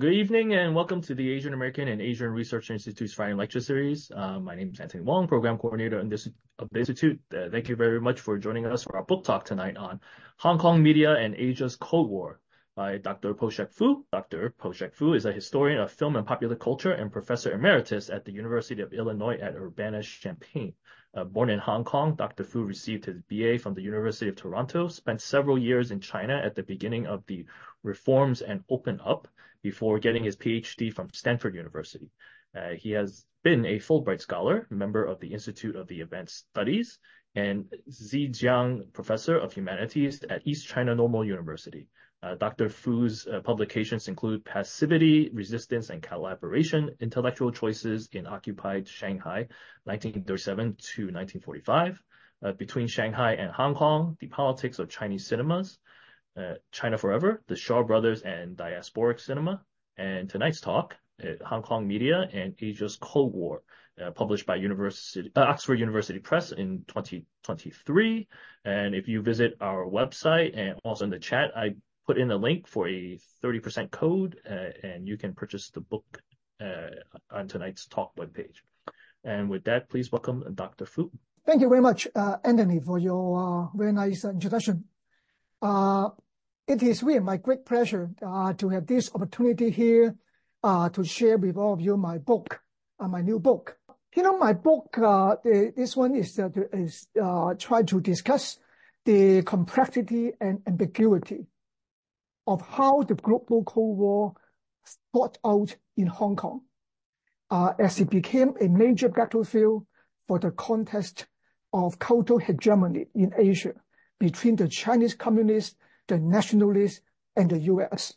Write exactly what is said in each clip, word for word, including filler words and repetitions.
Good evening and welcome to the Asian American and Asian Research Institute's Friday Lecture Series. Uh, my name is Anthony Wong, Program Coordinator in this, of the Institute. Uh, thank you very much for joining us for our book talk tonight on Hong Kong Media and Asia's Cold War by Doctor Po-Shek Fu. Doctor Po-Shek Fu is a historian of film and popular culture and Professor Emeritus at the University of Illinois at Urbana-Champaign. Uh, born in Hong Kong, Doctor Fu received his B A from the University of Toronto, spent several years in China at the beginning of the Reforms and Open Up, before getting his P H D from Stanford University. Uh, he has been a Fulbright Scholar, member of the Institute of the Advanced Studies, and Zhejiang Professor of Humanities at East China Normal University. Uh, Doctor Fu's uh, publications include Passivity, Resistance, and Collaboration, Intellectual Choices in Occupied Shanghai, nineteen thirty-seven to nineteen forty-five, uh, Between Shanghai and Hong Kong, The Politics of Chinese Cinemas, Uh, China Forever, the Shaw Brothers and Diasporic Cinema, and tonight's talk, uh, Hong Kong Media and Asia's Cold War, uh, published by University, uh, Oxford University Press in twenty twenty-three. And if you visit our website and also in the chat, I put in a link for a thirty percent code, uh, and you can purchase the book uh, on tonight's talk webpage. And with that, please welcome Doctor Fu. Thank you very much, uh, Anthony, for your uh, very nice introduction. Uh, it is really my great pleasure uh, to have this opportunity here uh, to share with all of you my book, uh, my new book. You know, my book, uh, the, this one is, uh, to, is uh, try to discuss the complexity and ambiguity of how the global Cold War fought out in Hong Kong uh, as it became a major battlefield for the contest of cultural hegemony in Asia between the Chinese communists, the nationalists, and the U S.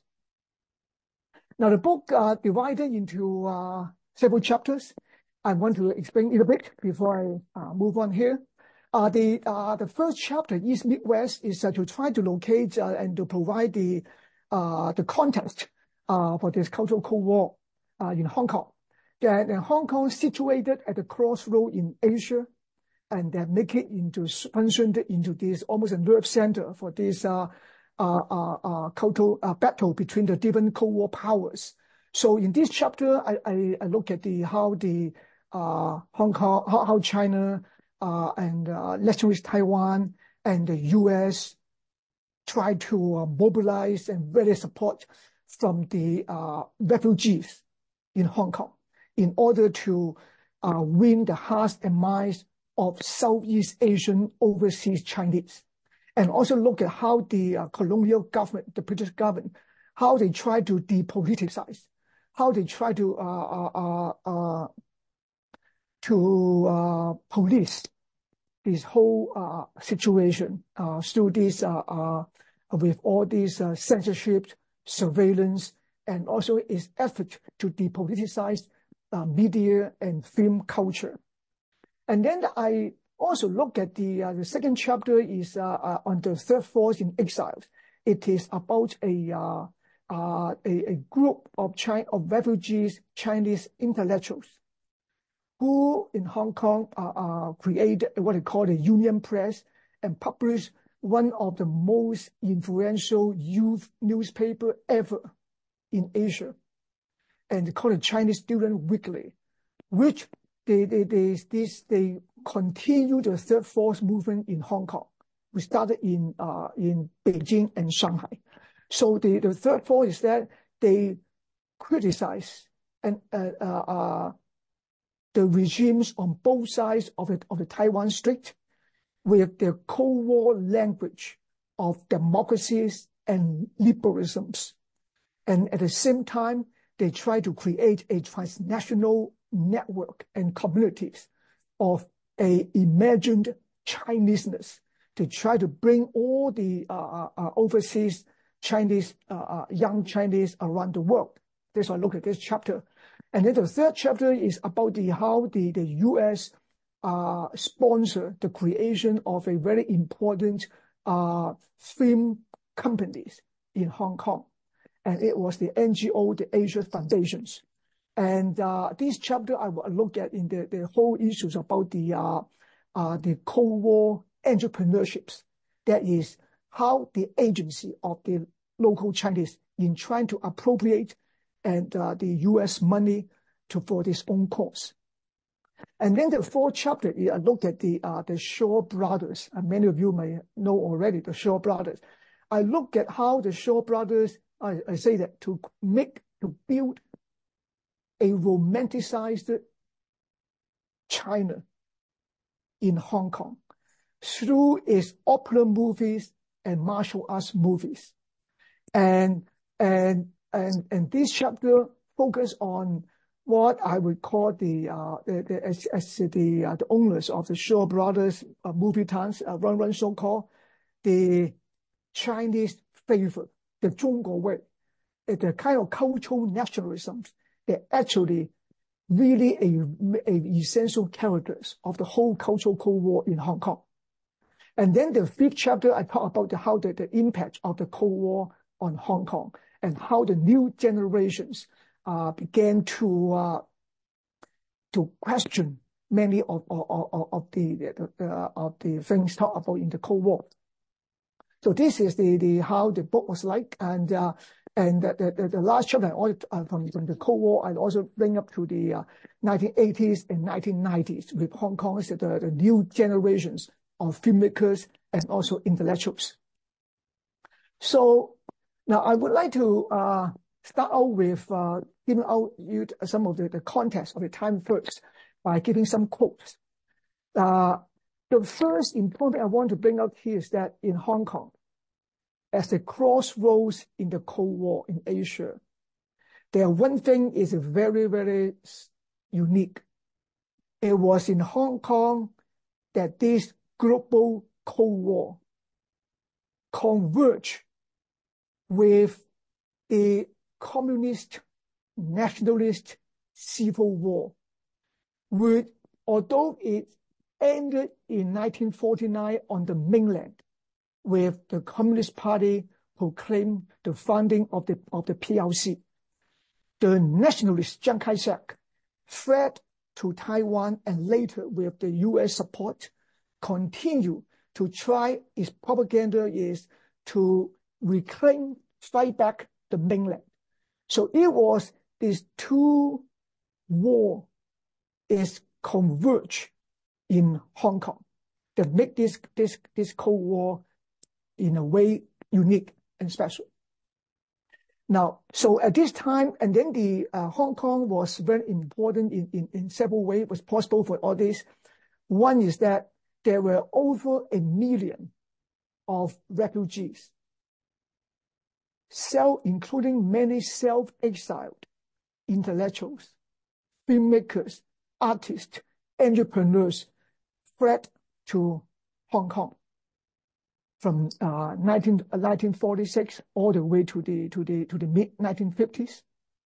Now, the book uh, divided into uh, several chapters. I want to explain it a bit before I uh, move on here. Uh, the uh, the first chapter, East Midwest, is uh, to try to locate uh, and to provide the uh, the context uh, for this cultural Cold War uh, in Hong Kong. And, and Hong Kong situated at the crossroad in Asia, and that make it into functioned into this almost a nerve center for this uh, uh, uh, uh, cultural uh, battle between the different Cold War powers. So in this chapter, I, I, I look at the how the uh, Hong Kong, how, how China uh, and uh, nationalist Taiwan and the U S try to uh, mobilize and really support from the uh, refugees in Hong Kong in order to uh, win the hearts and minds of Southeast Asian overseas Chinese, and also look at how the uh, colonial government, the British government, how they try to depoliticize, how they try to uh, uh, uh, to uh, police this whole uh, situation uh, through this uh, uh, with all these uh, censorship, surveillance, and also its effort to depoliticize uh, media and film culture. And then I also look at the uh, the second chapter is uh, uh, on the third force in exile. It is about a uh, uh, a, a group of China of refugees, Chinese intellectuals, who in Hong Kong uh, uh, created what they call the Union Press and published one of the most influential youth newspaper ever in Asia, and they call it Chinese Student Weekly, which They, they, they, this, they continue the third force movement in Hong Kong. We started in, uh, in Beijing and Shanghai. So the, the third force is that they criticize and, uh, uh, uh, the regimes on both sides of the, of the Taiwan Strait with their Cold War language of democracies and liberalisms. And at the same time, they try to create a transnational network and communities of a imagined Chineseness to try to bring all the uh, uh, overseas Chinese, uh, uh, young Chinese around the world. That's why I look at this chapter. And then the third chapter is about the how the, the U S uh, sponsor the creation of a very important uh, film companies in Hong Kong. And it was the N G O, the Asia Foundations. And uh, this chapter I will look at in the, the whole issues about the uh, uh, the Cold War entrepreneurships. That is how the agency of the local Chinese in trying to appropriate and uh, the U S money to for this own cause. And then the fourth chapter, I look at the uh, the Shaw brothers. And many of you may know already the Shaw brothers. I look at how the Shaw brothers, I, I say that to make, to build a romanticized China in Hong Kong through its opera movies and martial arts movies. And, and, and, and this chapter focus on what I would call the, uh, the, the as, as the, uh, the owners of the Shaw Brothers uh, movie towns, uh, run run so-called, the Chinese favor, the Zhongguo way, the kind of cultural nationalism that actually really a, a essential characters of the whole cultural Cold War in Hong Kong. And then the fifth chapter, I talk about the, how the, the impact of the Cold War on Hong Kong and how the new generations uh, began to uh, to question many of of, of, of the, the uh, of the things talked about in the Cold War. So this is the the how the book was like, and uh, and the, the the last chapter uh, from from the Cold War, I also bring up to the uh, nineteen eighties and nineteen nineties with Hong Kong as the, the new generations of filmmakers and also intellectuals. So now I would like to uh, start out with uh, giving out you some of the, the context of the time first by giving some quotes. Uh, the first important thing I want to bring up here is that in Hong Kong, as a crossroads in the Cold War in Asia, there one thing is very, very unique. It was in Hong Kong that this global Cold War converged with the communist, nationalist civil war, which, although it ended in nineteen forty-nine on the mainland, with the Communist Party proclaimed the founding of the, of the P L C. The nationalist Chiang Kai-shek fled to Taiwan and later with the U S support continue to try, its propaganda is to reclaim, fight back the mainland. So it was these two war is converge in Hong Kong that make this, this, this Cold War in a way unique and special. Now, so at this time, and then the uh, Hong Kong was very important in, in, in several ways. It was possible for all this. One is that there were over a million of refugees, self, including many self-exiled intellectuals, filmmakers, artists, entrepreneurs, fled to Hong Kong from uh, nineteen forty-six all the way to the to the to the mid nineteen fifties.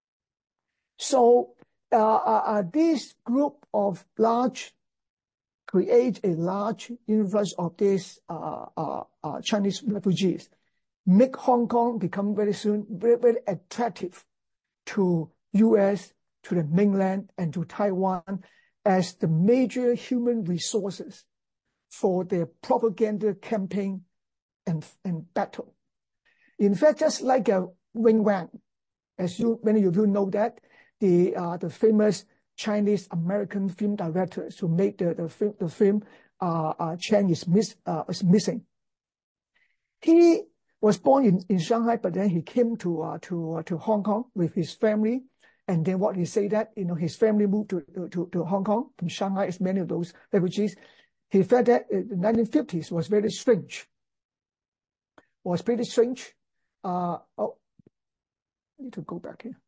So uh, uh, this group of large create a large influx of these uh, uh, uh, Chinese refugees, make Hong Kong become very soon very very attractive to U S, to the mainland, and to Taiwan as the major human resources for their propaganda campaign and, and battle. In fact, just like uh, Wing Wang, as you, many of you know that, the, uh, the famous Chinese American film directors who made the, the film, the film uh, uh, Chang is, miss, uh, is Missing. He was born in, in Shanghai, but then he came to, uh, to, uh, to Hong Kong with his family. And then what he said that, you know, his family moved to, to, to Hong Kong from Shanghai, as many of those refugees. He felt that uh, the nineteen fifties was very strange. Was pretty strange. Uh, oh, I need to go back here.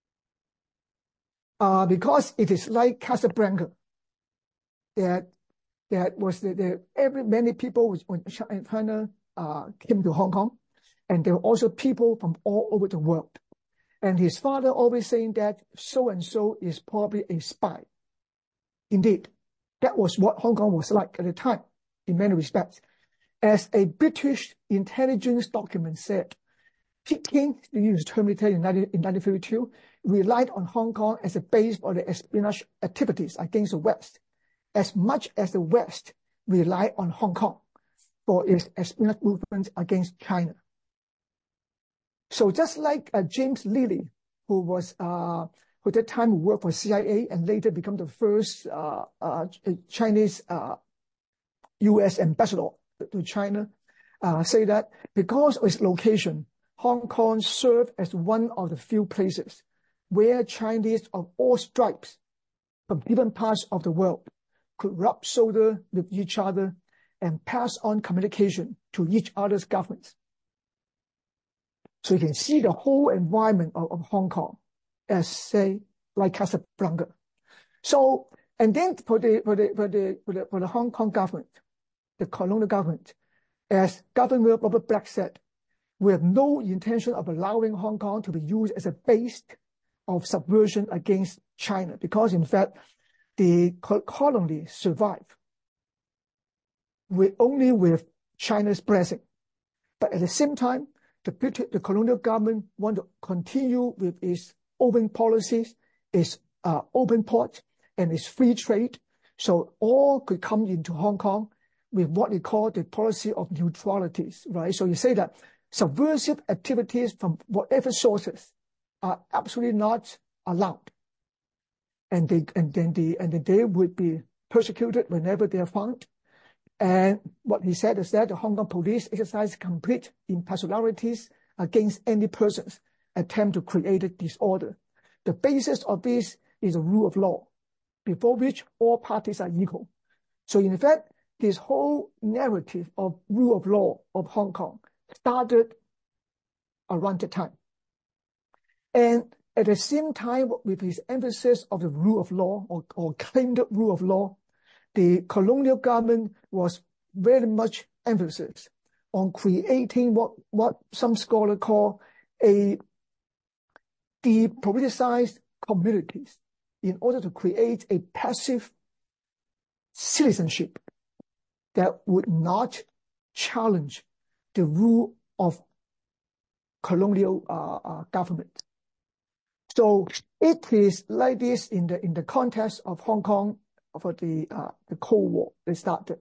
Uh, because it is like Casablanca. That, that was the, the every, many people when China uh, came to Hong Kong. And there were also people from all over the world. And his father always saying that so-and-so is probably a spy. Indeed, that was what Hong Kong was like at the time, in many respects. As a British intelligence document said, Peking, to use the term in nineteen fifty-two, relied on Hong Kong as a base for the espionage activities against the West, as much as the West relied on Hong Kong for its espionage movements against China. So just like uh, James Lilley, who was, uh, who at that time worked for C I A and later became the first uh, uh, Chinese uh, U S ambassador to China, uh, say that because of its location, Hong Kong served as one of the few places where Chinese of all stripes from different parts of the world could rub shoulders with each other and pass on communication to each other's governments. So you can see the whole environment of, of Hong Kong as, say, like Casablanca. So, and then for the, for the, for the, for the, for the Hong Kong government, the colonial government, as Governor Robert Black said, we have no intention of allowing Hong Kong to be used as a base of subversion against China, because in fact, the colony survived with only with China's blessing. But at the same time, the British, the colonial government want to continue with its open policies, its uh, open port, and its free trade. So all could come into Hong Kong with what they call the policy of neutralities, right? So you say that subversive activities from whatever sources are absolutely not allowed. And they, and then the, and then they would be persecuted whenever they are found. And what he said is that the Hong Kong police exercise complete impartialities against any persons attempt to create a disorder. The basis of this is the rule of law, before which all parties are equal. So in fact, this whole narrative of rule of law of Hong Kong started around the time. And at the same time, with his emphasis of the rule of law or, or claimed rule of law, the colonial government was very much emphasis on creating what, what some scholars call a depoliticized communities in order to create a passive citizenship that would not challenge the rule of colonial uh, uh, government. So it is like this in the in the context of Hong Kong for the uh, the Cold War that started.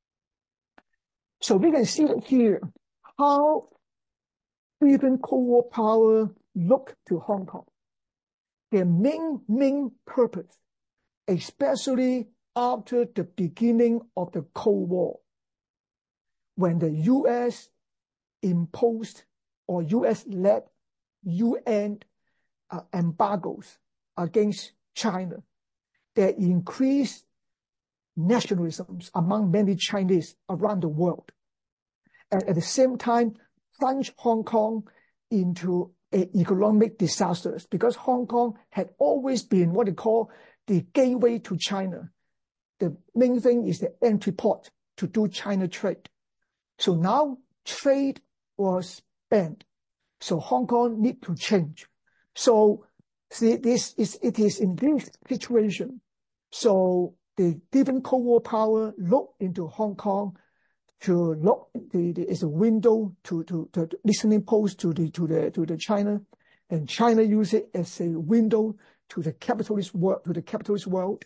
So we can see here how even Cold War power look to Hong Kong. Their main main purpose, especially after the beginning of the Cold War, when the U S imposed or U S-led U N uh, embargoes against China, that increased nationalisms among many Chinese around the world. And at the same time, plunged Hong Kong into a economic disasters, because Hong Kong had always been what they call the gateway to China. The main thing is the entry port to do China trade. So now trade was banned. So Hong Kong need to change. So see, this is, it is in this situation. So the different Cold War power look into Hong Kong to look, the, the, is a window to, to, to listening post to the, to the, to the China, and China use it as a window to the capitalist world, to the capitalist world.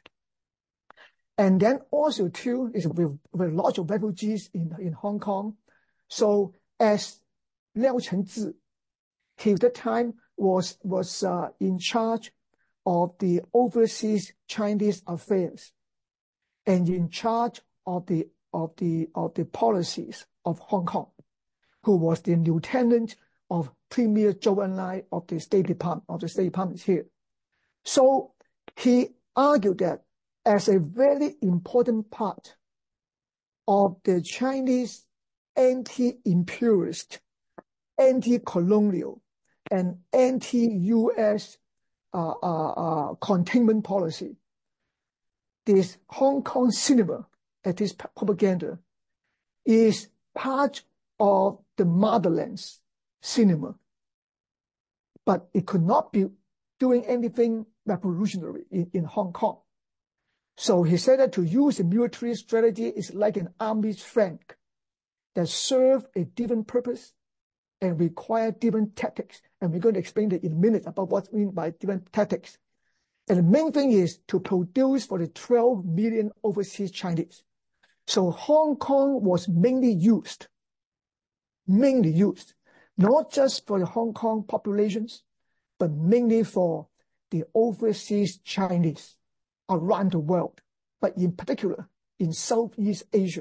And then also too, is with, with lots of refugees in, in Hong Kong. So as Liao Chengzi, he at that time was, was, uh, in charge of the overseas Chinese affairs and in charge of the, of the, of the policies of Hong Kong, who was the lieutenant of Premier Zhou Enlai of the State Department, of the State Department here. So he argued that as a very important part of the Chinese anti-imperialist, anti-colonial, and anti-U S uh, uh, uh, containment policy, this Hong Kong cinema, at this propaganda, is part of the motherland's cinema, but it could not be doing anything revolutionary in, in Hong Kong. So he said that to use a military strategy is like an army's flank that serve a different purpose and require different tactics. And we're going to explain that in a minute about what we mean by different tactics. And the main thing is to produce for the twelve million overseas Chinese. So Hong Kong was mainly used, mainly used, not just for the Hong Kong populations, but mainly for the overseas Chinese around the world, but in particular in Southeast Asia.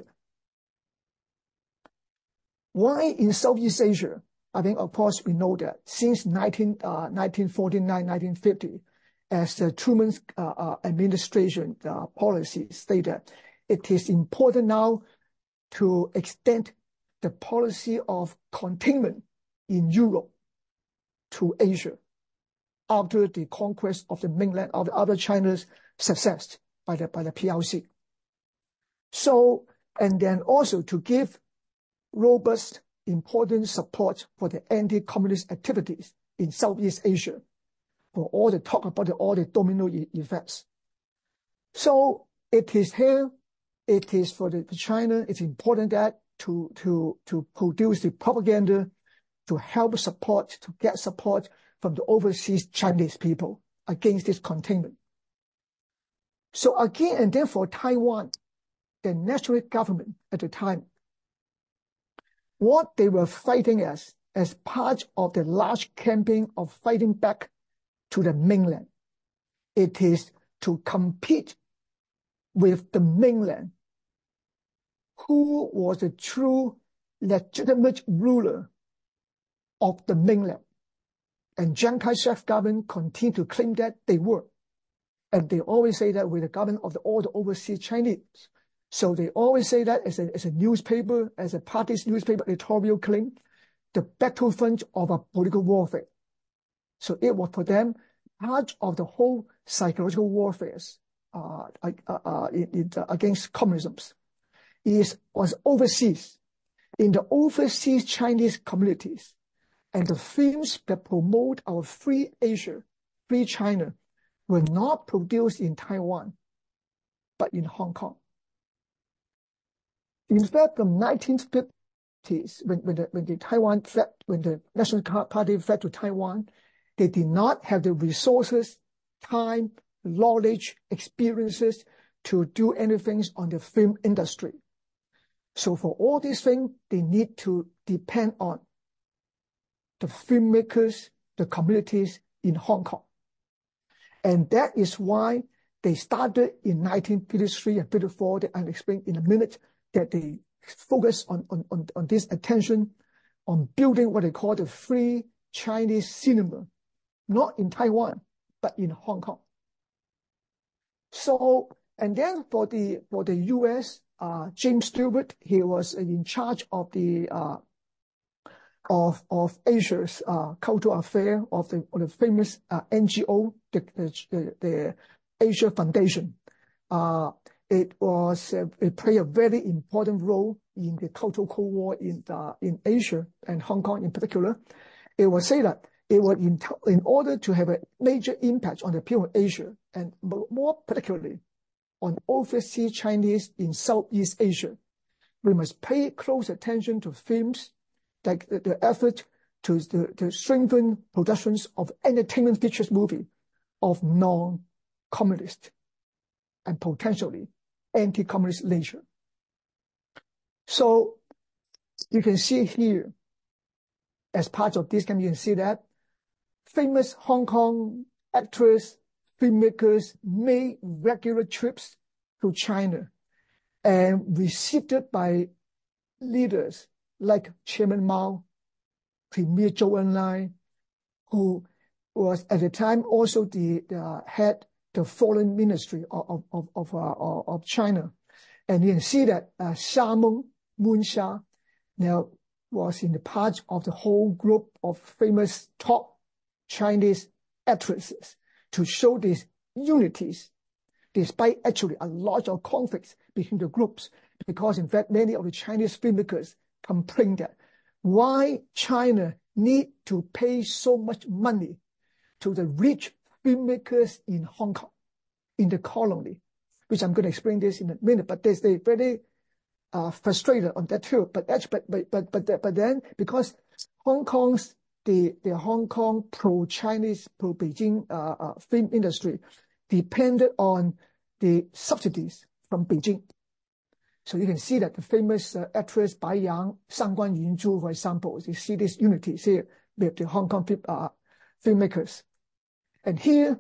Why in Southeast Asia? I think, of course, we know that since nineteen, uh, nineteen forty-nine, nineteen fifty, as the Truman uh, uh, administration uh, policy stated, it is important now to extend the policy of containment in Europe to Asia after the conquest of the mainland of other China's success by the by the P L C. So, and then also to give robust, important support for the anti-communist activities in Southeast Asia, for all the talk about the, all the domino e effects. So it is here, it is for the for China, it's important that to, to, to produce the propaganda, to help support, to get support from the overseas Chinese people against this containment. So again, and then for Taiwan, the national government at the time, what they were fighting as, as part of the large campaign of fighting back to the mainland, it is to compete with the mainland, who was the true legitimate ruler of the mainland. And Chiang Kai-shek government continued to claim that they were. And they always say that with the government of the, all the overseas Chinese. So they always say that as a, as a newspaper, as a party's newspaper editorial claim, the battlefront of a political warfare. So it was for them part of the whole psychological warfare uh, uh, uh, in, in, uh, against communism. It was overseas, in the overseas Chinese communities, and the films that promote our free Asia, free China, were not produced in Taiwan, but in Hong Kong. In fact, from nineteen fifties, when, when, the, when the Taiwan fled, when the National Party fled to Taiwan, they did not have the resources, time, knowledge, experiences to do anything on the film industry. So for all these things, they need to depend on the filmmakers, the communities in Hong Kong. And that is why they started in nineteen fifty-three and fifty-four, that I'll explain in a minute, that they focus on, on, on, on this attention on building what they call the free Chinese cinema, not in Taiwan, but in Hong Kong. So, and then for the, for the U S, uh, James Stewart, he was in charge of the, uh, of, of Asia's, uh, cultural affair of the, of the famous, uh, N G O, the, the, the Asia Foundation. Uh, It was uh, it played a very important role in the Cultural Cold War in uh, in Asia and Hong Kong in particular. It was said that it was in in order to have a major impact on the people of Asia and more particularly on overseas Chinese in Southeast Asia, we must pay close attention to films like the, the effort to, to to strengthen productions of entertainment features movie of non-communist and potentially anti-communist nature. So you can see here, as part of this, can you can see that famous Hong Kong actors, filmmakers made regular trips to China and received by leaders like Chairman Mao, Premier Zhou Enlai, who was at the time also the, the head the foreign ministry of, of, of, uh, of China. And you can see that uh, Xia Meng, Moon Xia, now was in the part of the whole group of famous top Chinese actresses to show these unities, despite actually a lot of conflicts between the groups, because in fact, many of the Chinese filmmakers complained that why China need to pay so much money to the rich filmmakers in Hong Kong, in the colony, which I'm going to explain this in a minute, but they stay very uh, frustrated on that too. But actually, but but but but, but then because Hong Kong's the the Hong Kong pro-Chinese, pro-Beijing uh, uh, film industry depended on the subsidies from Beijing. So you can see that the famous uh, actress Bai Yang, Shang Guan Yunzhu, for example, you see these unities here with the Hong Kong uh, filmmakers. And here,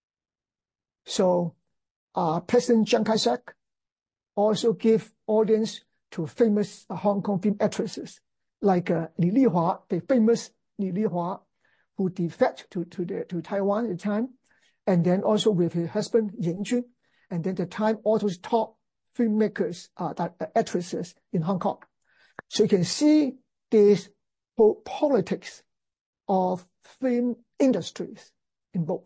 so uh, President Chiang Kai-shek also gave audience to famous uh, Hong Kong film actresses like uh, Li Lihua, the famous Li Lihua, who defected to, to, the, to Taiwan at the time, and then also with her husband, Ying Jun, and then the time also top filmmakers, uh, that, uh, actresses in Hong Kong. So you can see this whole politics of film industries in both.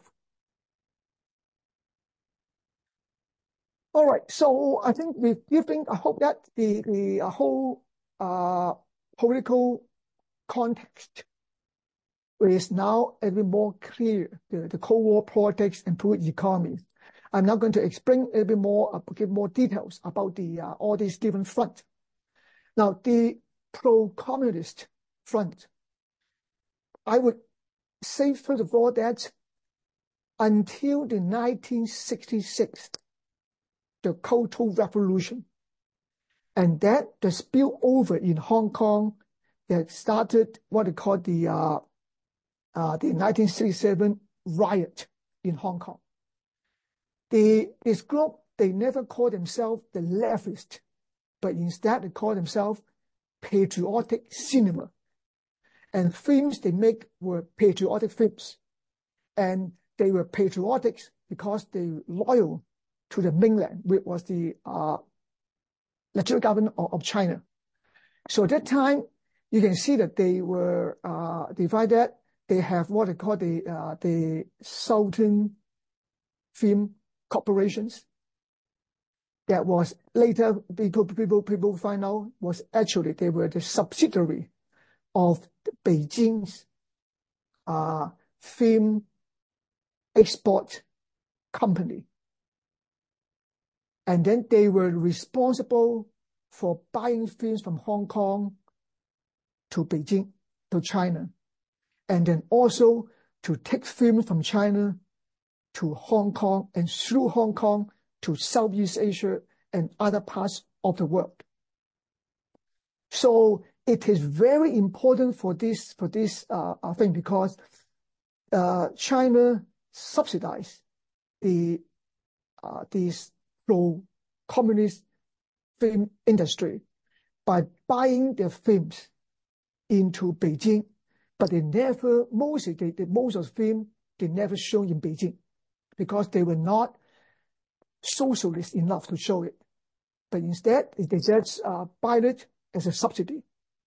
All right, so I think we've given, I hope that the, the uh, whole uh, political context is now a bit more clear, the, the Cold War politics and political economy. I'm now going to explain a little bit more, uh, give more details about the uh, all these different fronts. Now, the pro-communist front, I would say, first of all, that until the nineteen sixty-six, the Cultural Revolution, and that the spillover in Hong Kong that started what they call the uh, uh, the nineteen sixty-seven riot in Hong Kong. The, this group, they never call themselves the leftist, but instead they call themselves patriotic cinema. And films they make were patriotic films. And they were patriotic because they were loyal to the mainland, which was the uh, legitimate government of, of China. So at that time, you can see that they were uh, divided. They have what they call the uh, the Southern Film Corporations. That was later people people people find out was actually they were the subsidiary of Beijing's uh, film export company. And then they were responsible for buying films from Hong Kong to Beijing, to China, and then also to take films from China to Hong Kong and through Hong Kong to Southeast Asia and other parts of the world. So it is very important for this for this uh, thing because uh, China subsidized the uh, this pro-communist film industry by buying their films into Beijing, but they never mostly they, they most of the film they never shown in Beijing because they were not socialist enough to show it. But instead, they just uh, buy it as a subsidy.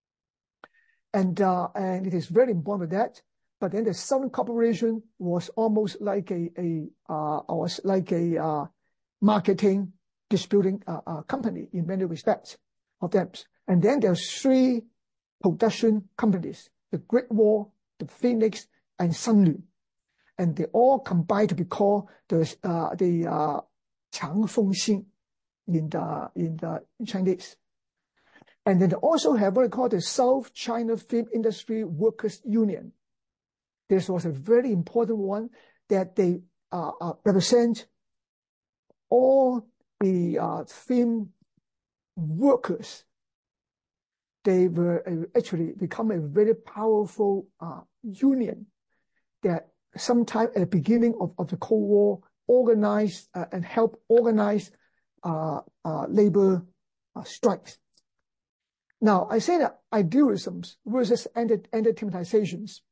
And uh, and it is very important that. But then the Southern Corporation was almost like a a uh, was like a uh, marketing distributing uh, uh, company in many respects of them. And then there's three production companies: the Great Wall, the Phoenix, and Sunlu. And they all combine to be called the uh, the uh, Changfengxin in the in the Chinese. And then they also have what they call the South China Film Industry Workers Union. This was a very important one that they uh, uh, represent all the uh, film workers. They were uh, actually become a very powerful uh, union that sometime at the beginning of, of the Cold War organized uh, and helped organize uh, uh, labor uh, strikes. Now, I say that idealisms versus anti-democratizations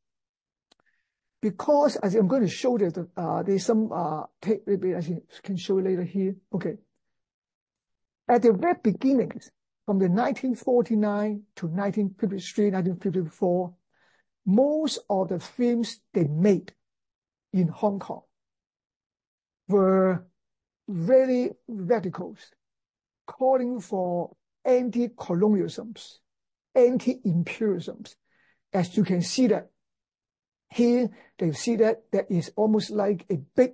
because, as I'm going to show that uh, there's some, uh, take, maybe I can show later here. Okay. At the very beginnings, from the nineteen forty-nine to nineteen fifty-three, nineteen fifty-four, most of the films they made in Hong Kong were very radicals, calling for anti-colonialisms, anti-imperialisms. As you can see that here, they see that that is almost like a big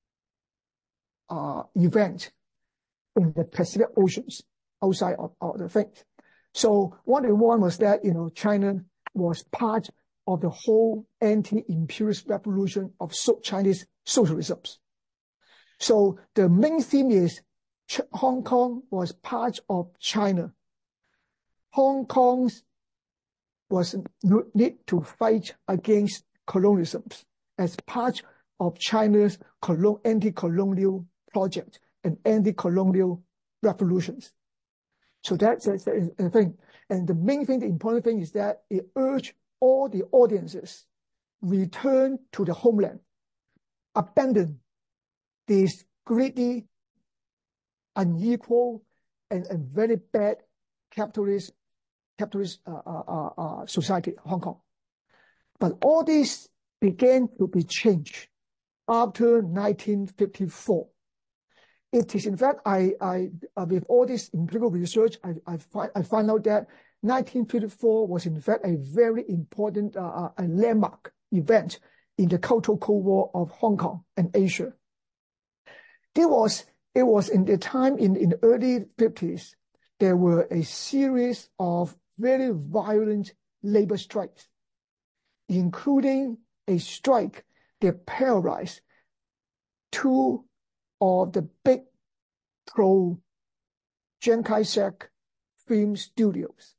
uh, event in the Pacific Oceans outside of, of the things. So what they want was that, you know, China was part of the whole anti-imperialist revolution of so Chinese socialisms. So the main theme is Ch Hong Kong was part of China. Hong Kong was need to fight against colonialism as part of China's anti-colonial project and anti-colonial revolutions. So that's, that's the thing. And the main thing, the important thing is that it urged all the audiences return to the homeland, abandon this greedy, unequal, and, and very bad capitalist capitalist uh, uh, uh, society, Hong Kong. But all this began to be changed after nineteen fifty-four. It is, in fact, I, I uh, with all this empirical research, I, I, find, I find out that nineteen fifty-four was, in fact, a very important uh, a landmark event in the Cultural Cold War of Hong Kong and Asia. There was, it was in the time in, in the early fifties, there were a series of very violent labor strikes, including a strike that paralyzed two of the big pro-Chiang Kai-shek film studios,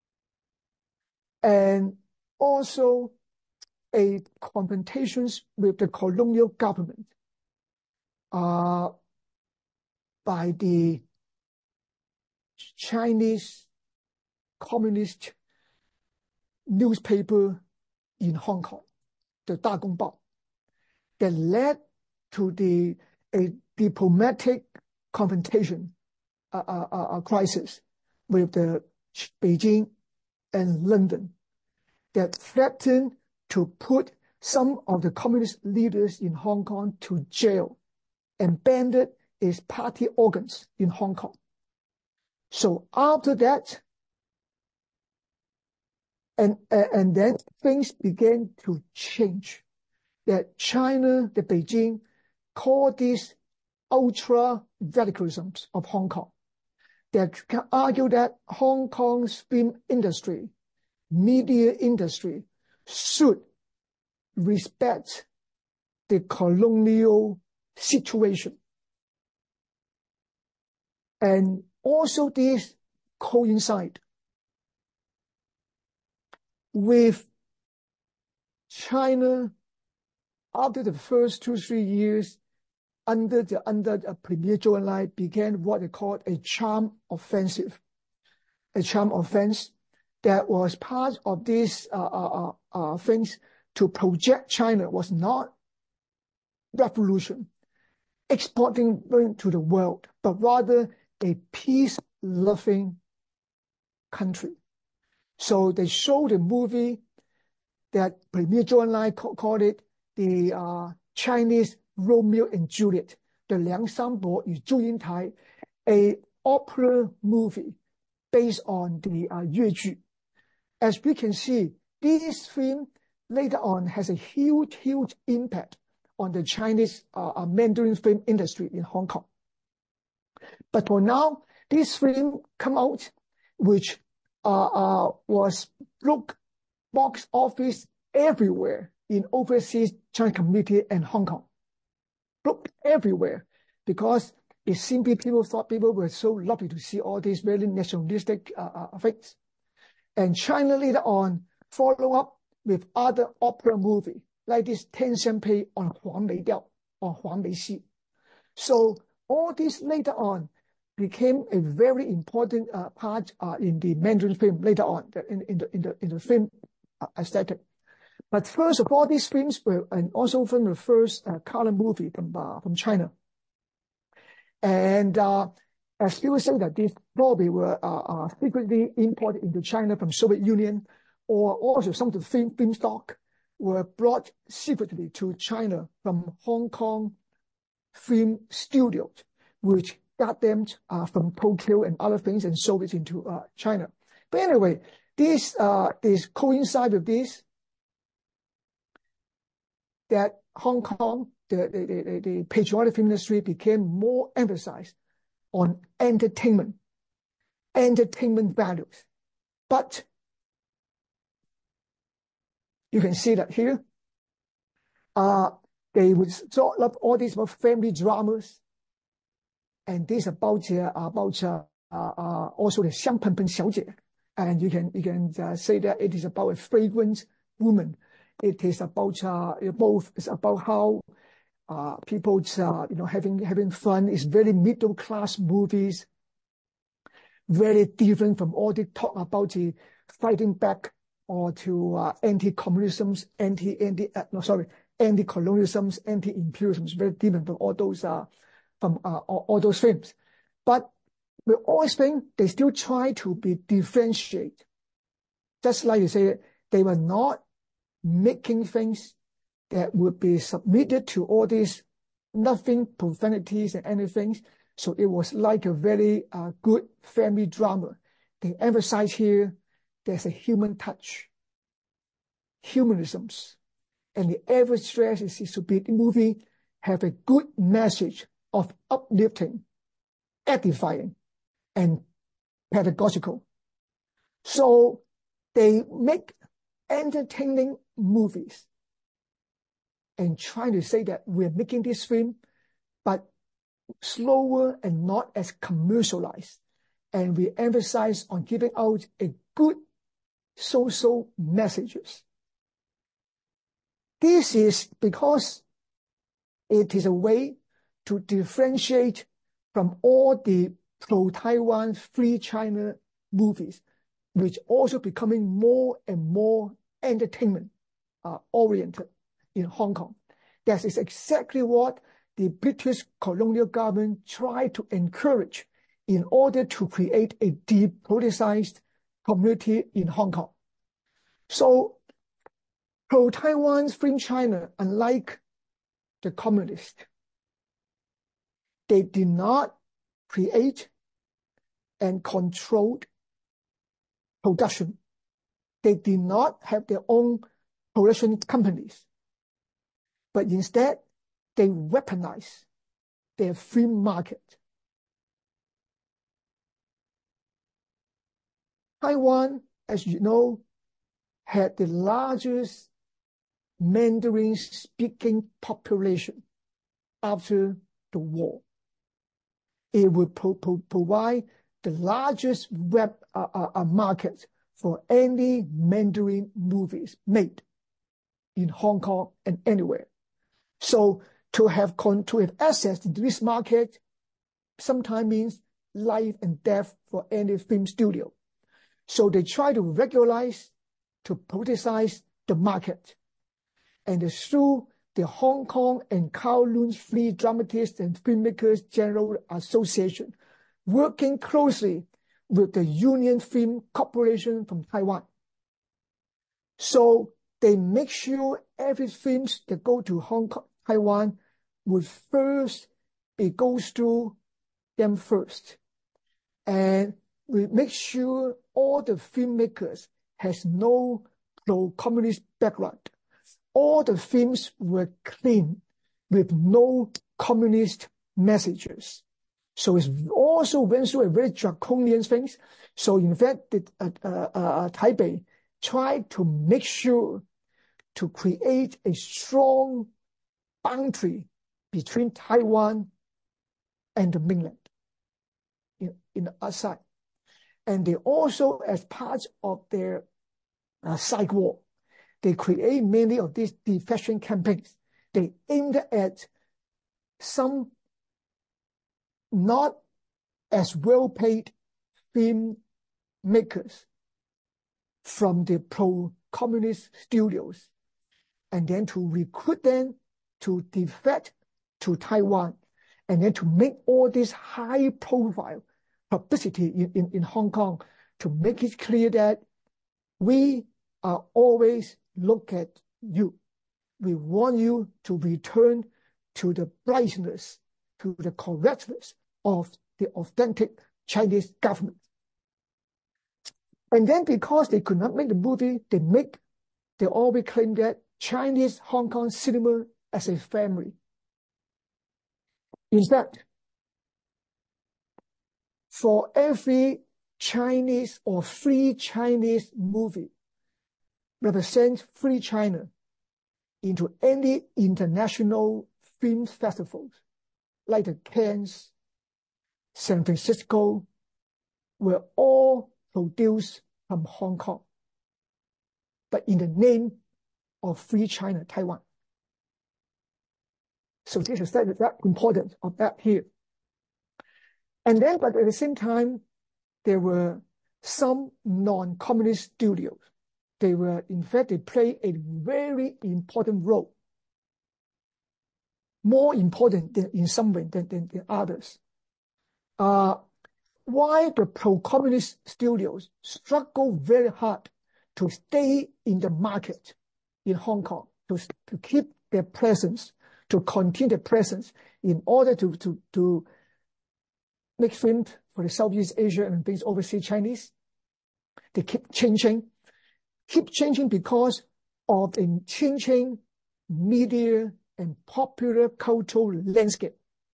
and also a confrontations with the colonial government uh, by the Chinese Communist newspaper in Hong Kong, the Da Gong Bao, that led to the a diplomatic confrontation uh, uh, uh, crisis with the Beijing and London that threatened to put some of the communist leaders in Hong Kong to jail and banned its party organs in Hong Kong. So after that, and, and then things began to change. That China, the Beijing, called this ultra-radicalism of Hong Kong. They argue that Hong Kong's film industry, media industry, should respect the colonial situation. And also this coincide with China after the first two, three years under the under the Premier Zhou Enlai began what they called a charm offensive, a charm offense that was part of these uh, uh, uh, things to project China was not revolution, exporting to the world, but rather a peace-loving country. So they showed a movie that Premier Zhou Enlai called it the uh, Chinese Romeo and Juliet, the Liang Sanbo与祝英台, a opera movie based on the uh, Yue Ju. As we can see, this film later on has a huge, huge impact on the Chinese uh, uh, Mandarin film industry in Hong Kong. But for now, this film come out, which uh, uh, was broke box office everywhere in overseas China community and Hong Kong. Broke everywhere because it simply people thought people were so lovely to see all these very nationalistic uh, uh, things. And China later on follow up with other opera movie like this Ten Shan Pei on Huang Mei Diao, on Huang Mei Xi. So all this later on became a very important uh, part uh, in the Mandarin film later on in, in the in the in the film uh, aesthetic. But first of all, these films were and also from the first uh, color movie from uh, from China. And uh, as people say that these probably were uh, uh, secretly imported into China from Soviet Union, or also some of the film, film stock were brought secretly to China from Hong Kong film studios, which got them uh, from Tokyo and other things and sold it into uh, China. But anyway, this uh, this coincide with this, that Hong Kong, the, the, the, the patriotic film industry became more emphasized on entertainment, entertainment values. But you can see that here, uh, they would sort of all these about family dramas, and this about uh, about uh, uh, also the Xiang Pen Pen Xiao Jie, and you can you can uh, say that it is about a fragrant woman It is about uh, both. It's about how uh, people, uh, you know, having having fun. It's very middle class movies, very different from all the talk about the fighting back or to uh, anti-communism, anti anti uh, no sorry anti-colonialism, anti-imperialism. Very different from all those uh, from uh, all, all those films. But we always think they still try to be differentiated. Just like you say, they were not making things that would be submitted to all these nothing profanities and anything. So it was like a very uh, good family drama. They emphasize here there's a human touch, humanisms, and the every stress is, is to be the movie have a good message of uplifting, edifying, and pedagogical. So they make entertaining movies and trying to say that we're making this film, but slower and not as commercialized. And we emphasize on giving out a good social messages. This is because it is a way to differentiate from all the pro-Taiwan, free China movies, which also becoming more and more entertainment uh, oriented in Hong Kong. That is exactly what the British colonial government tried to encourage in order to create a depoliticized community in Hong Kong. So pro-Taiwan, free China, unlike the communists, they did not create and control production. They did not have their own production companies, but instead they weaponize their free market. Taiwan, as you know, had the largest Mandarin-speaking population after the war. It would pro pro provide the largest web uh, uh, market for any Mandarin movies made in Hong Kong and anywhere. So to have con to have access to this market sometimes means life and death for any film studio. So they try to regularize, to politicize the market. And through the Hong Kong and Kowloon Free Dramatists and Filmmakers General Association, working closely with the Union Film Corporation from Taiwan. So they make sure every film that go to Hong Kong, Taiwan would first be goes through them first. And we make sure all the filmmakers has no pro-communist background. All the films were clean with no communist messages. So it's also went through a very draconian things. So in fact, the, uh, uh, uh, Taipei tried to make sure to create a strong boundary between Taiwan and the mainland in, in the outside. And they also, as part of their uh, psych war, they create many of these defection campaigns. They aimed at some not as well-paid film makers from the pro-communist studios, and then to recruit them to defect to Taiwan, and then to make all this high-profile publicity in, in, in Hong Kong to make it clear that we are always look at you. We want you to return to the brightness, to the correctness of the authentic Chinese government. And then because they could not make the movie, they make, they always claim that Chinese Hong Kong cinema as a family. In fact, for every Chinese or free Chinese movie represent free China into any international film festivals like the Cannes, San Francisco, were all produced from Hong Kong. But in the name of Free China, Taiwan. So this is that, that important of that here. And then, but at the same time, there were some non-communist studios. They were, in fact, they played a very important role, more important than, in some way than, than, than others. Uh, why the pro-communist studios struggle very hard to stay in the market in Hong Kong, to, to keep their presence, to continue their presence in order to, to, to make films for the Southeast Asia and things overseas Chinese. They keep changing, keep changing because of the changing media and popular cultural landscape,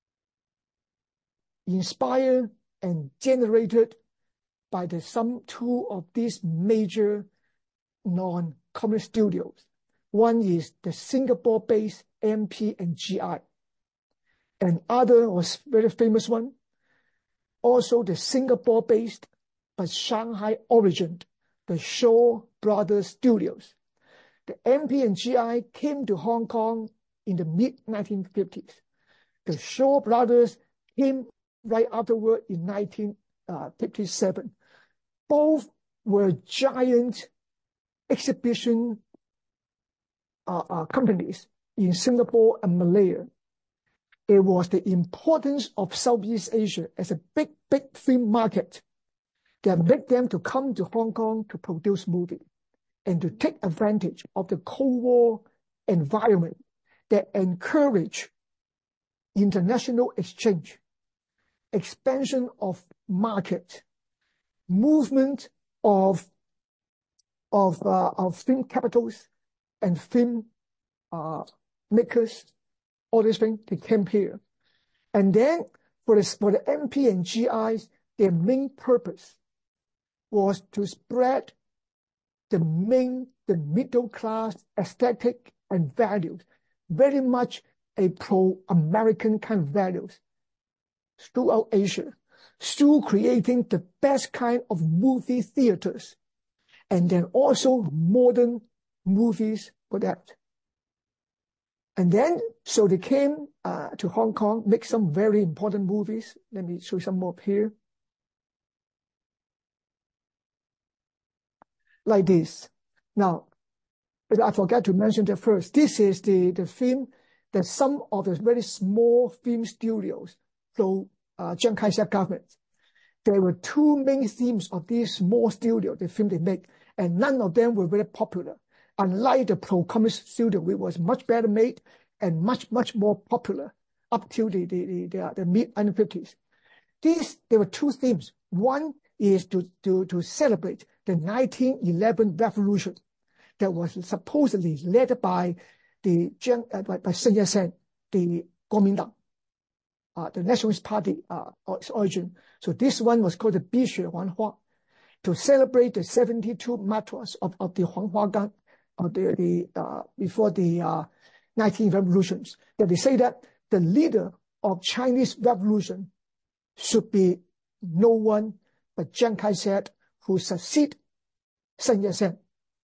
inspired and generated by the some two of these major non-communist studios. One is the Singapore-based M P and G I. And other was very famous one, also the Singapore-based but Shanghai origined, the Shaw Brothers Studios. The M P and G I came to Hong Kong in the mid nineteen fifties. The Shaw Brothers came right afterward in nineteen fifty-seven. Both were giant exhibition uh, uh, companies in Singapore and Malaya. It was the importance of Southeast Asia as a big, big film market that made them to come to Hong Kong to produce movies and to take advantage of the Cold War environment that encouraged international exchange, expansion of market, movement of of uh, of film capitals and film uh, makers. All these things, they came here. And then for the, for the M P and G Is, their main purpose was to spread the main, the middle class aesthetic and values, very much a pro-American kind of values throughout Asia, still creating the best kind of movie theaters, and then also modern movies for that. And then, so they came uh, to Hong Kong, make some very important movies. Let me show you some more up here. Like this. Now, but I forgot to mention that first. This is the, the film that some of the very small film studios through uh, Chiang Kai-shek government. There were two main themes of these small studios, the film they make, and none of them were very popular. Unlike the pro-communist studio, which was much better made and much, much more popular up till the, the, the, the, the mid nineteen fifties. These, there were two themes. One is to, to, to celebrate the nineteen eleven revolution that was supposedly led by the uh, by, by Sun Yat-sen, the Kuomintang, uh, the Nationalist Party uh, its origin. So this one was called the Bixue Huanhua, to celebrate the seventy-two martyrs of, of the Huanhuagang, of the, the uh, before the uh, nineteen revolutions. That they say that the leader of Chinese revolution should be no one but Chiang Kai-shek, who succeed Sun Yat-sen.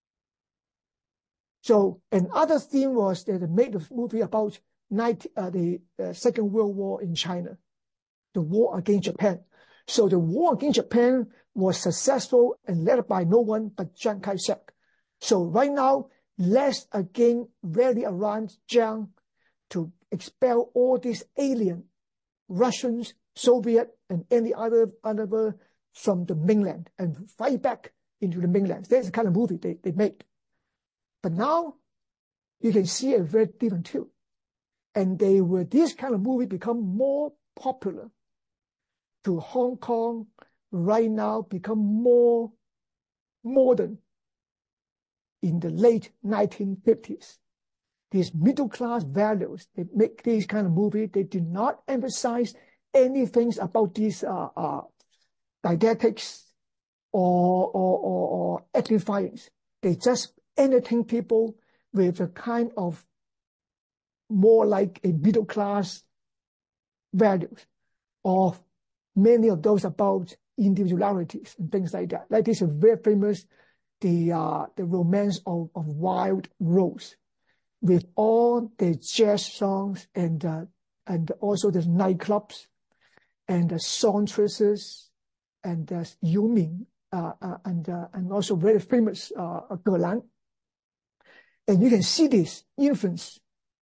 So another theme was that they made a movie about night, uh, the uh, Second World War in China, the war against Japan. So the war against Japan was successful and led by no one but Chiang Kai-shek. So right now, let's again rally around Chiang to expel all these alien Russians, Soviet, and any other, other from the mainland and fight back into the mainland. That's the kind of movie they, they made. But now you can see a very different too. And they were, this kind of movie become more popular to Hong Kong right now, become more modern in the late nineteen fifties. These middle class values, they make these kind of movies. They do not emphasize anything about these uh, uh, didactics or, or, or, or edifying. They just entertain people with a kind of more like a middle class values of many of those about individualities and things like that. Like this is very famous the uh, the romance of, of Wild Rose, with all the jazz songs and uh, and also the nightclubs and the songstresses and uh, Yu Ming uh, uh, and uh, and also very famous uh, Gelan. And you can see this influence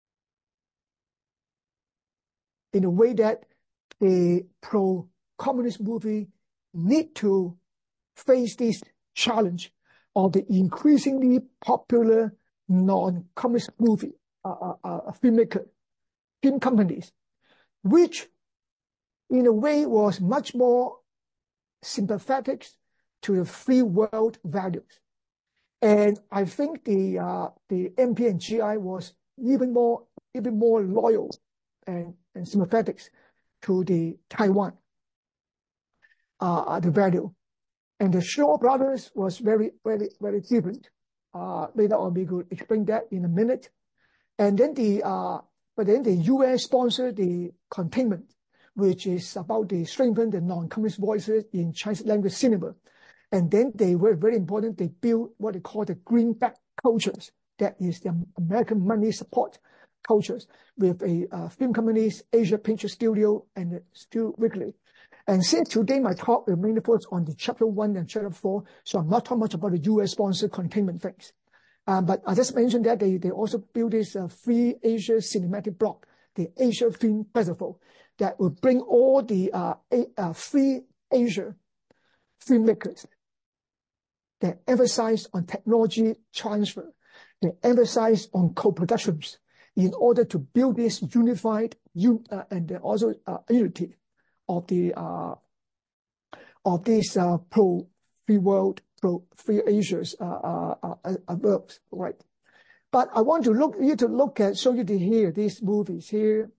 in a way that the pro-communist movie need to face this challenge of the increasingly popular non-communist movie uh, uh, uh, filmmaker, film companies, which in a way was much more sympathetic to the free world values. And I think the uh, the M P and G I was even more even more loyal and, and sympathetic to the Taiwan uh, the value. And the Shaw Brothers was very very very different. Uh, later on we could explain that in a minute. And then the uh, but then the U S sponsored the Containment, which is about the strengthen the non-communist voices in Chinese language cinema. And then they were very important. They built what they call the greenback cultures. That is the American money support cultures with a uh, film companies, Asia Picture Studio, and Stu Wrigley. And since today my talk will mainly focus on the chapter one and chapter four, so I'm not talking much about the U S sponsored containment things. Um, but I just mentioned that they, they also built this uh, Free Asia Cinematic Block, the Asia Film Festival, that will bring all the uh, a, uh, Free Asia filmmakers that emphasize on technology transfer, that emphasize on co-productions in order to build this unified un, uh, and also uh, unity of the uh, of these uh, pro-free world, pro-free Asia's uh, uh, uh, uh, works, right? But I want to look you to look at show you the here these movies here.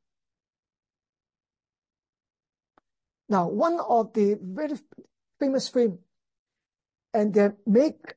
Now, one of the very famous film, and that make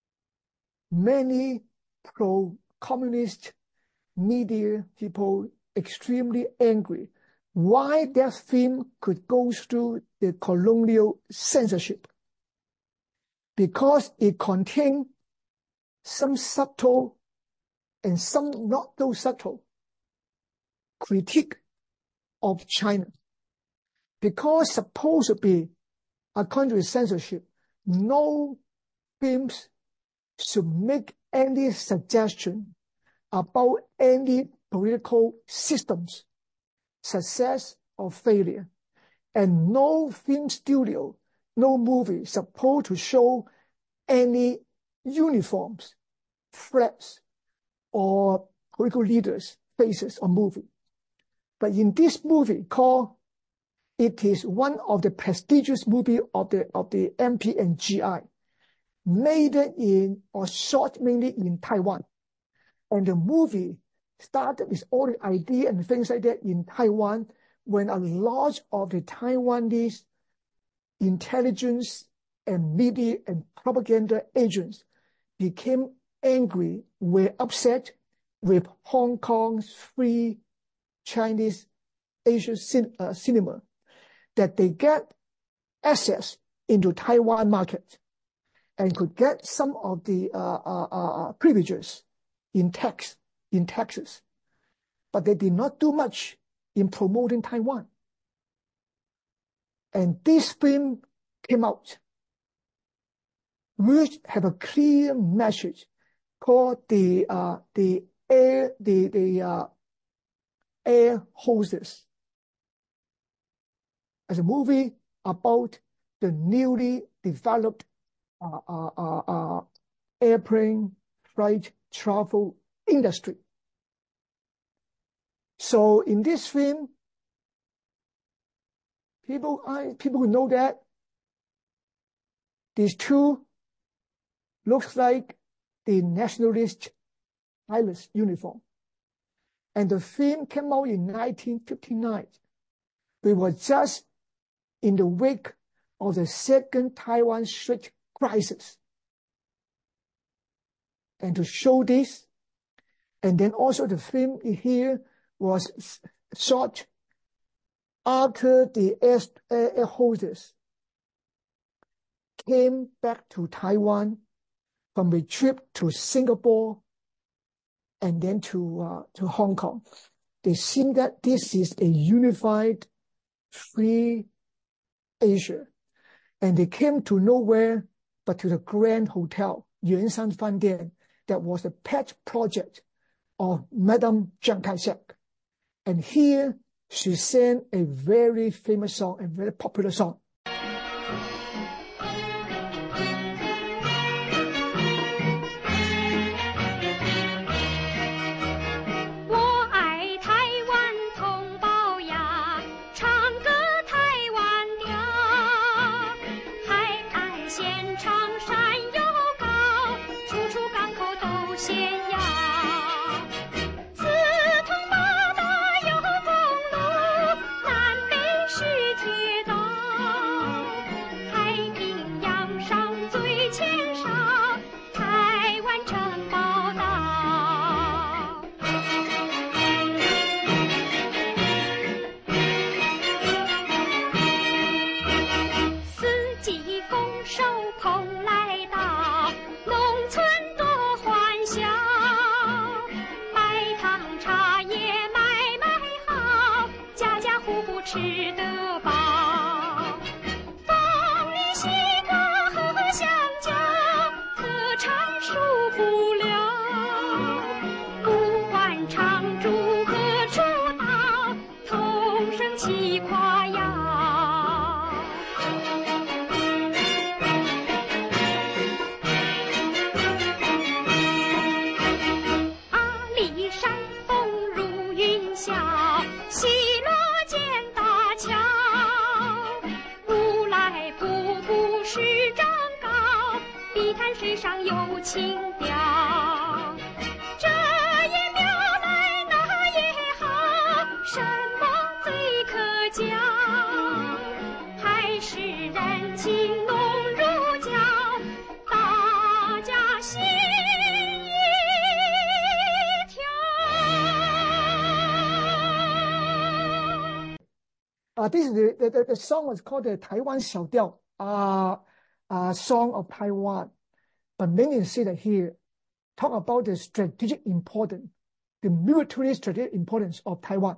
many pro-communist media people extremely angry. Why that film could go through the colonial censorship? Because it contained some subtle and some not so subtle critique of China. Because supposed to be, according to the censorship, no films should make any suggestion about any political systems, success or failure. And no film studio, no movie supposed to show any uniforms, flags, or political leaders' faces on movie. But in this movie called, it is one of the prestigious movie of the of the M P and G I, made in or shot mainly in Taiwan. And the movie started with all the idea and things like that in Taiwan when a lot of the Taiwanese intelligence and media and propaganda agents became angry, were upset with Hong Kong's free Chinese Asian cin uh, cinema, that they get access into Taiwan market and could get some of the uh, uh, uh, privileges in tax in taxes, but they did not do much in promoting Taiwan. And this film came out, which have a clear message called the uh, the air the the uh, air hostess, as a movie about the newly developed uh, uh, uh, uh, airplane flight travel industry. So in this film, people I, people who know that these two looks like the nationalist pilots uniform. And the film came out in nineteen fifty-nine. We were just in the wake of the second Taiwan Strait crisis. And to show this, and then also the film here was shot after the air, air, air hostess came back to Taiwan from a trip to Singapore and then to, uh, to Hong Kong. They seem that this is a unified, free Asia. And they came to nowhere but to the Grand Hotel, Yuanshan Fandian, that was a pet project of Madame Chiang Kai-shek. And here she sang a very famous song, a very popular song. Uh, this is the, the, the song was called the Taiwan Xiao Diao, uh, uh, Song of Taiwan. But many see that here, talk about the strategic importance, the military strategic importance of Taiwan.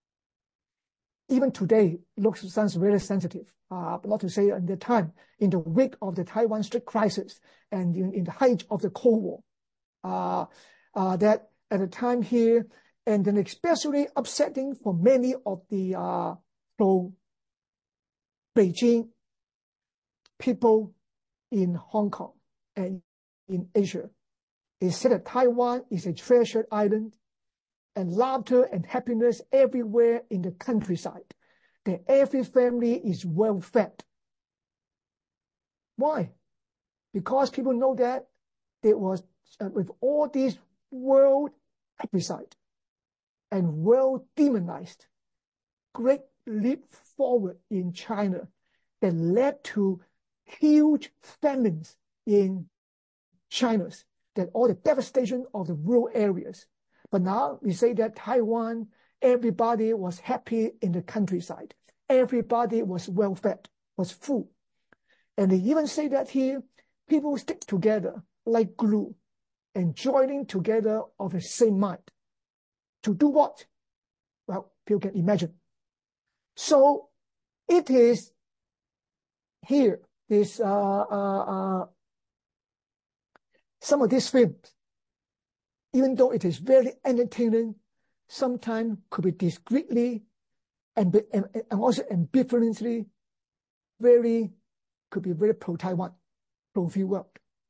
Even today, looks sounds very sensitive. Uh, not to say at the time, in the wake of the Taiwan Strait crisis and in, in the height of the Cold War, uh, uh, that at the time here, and then especially upsetting for many of the uh, pro Beijing people in Hong Kong and in Asia. They said that Taiwan is a treasured island and laughter and happiness everywhere in the countryside, that every family is well fed. Why? Because people know that there was, uh, with all these world appetite and world demonized, great leap forward in China that led to huge famines in China, that all the devastation of the rural areas. But now we say that Taiwan, everybody was happy in the countryside. Everybody was well fed, was full. And they even say that here, people stick together like glue and joining together of the same mind. To do what? Well, people can imagine. So it is here, this, uh, uh, uh, some of these films, even though it is very entertaining, sometimes could be discreetly and, be, and, and also ambivalently very, could be very pro-Taiwan, pro-free world.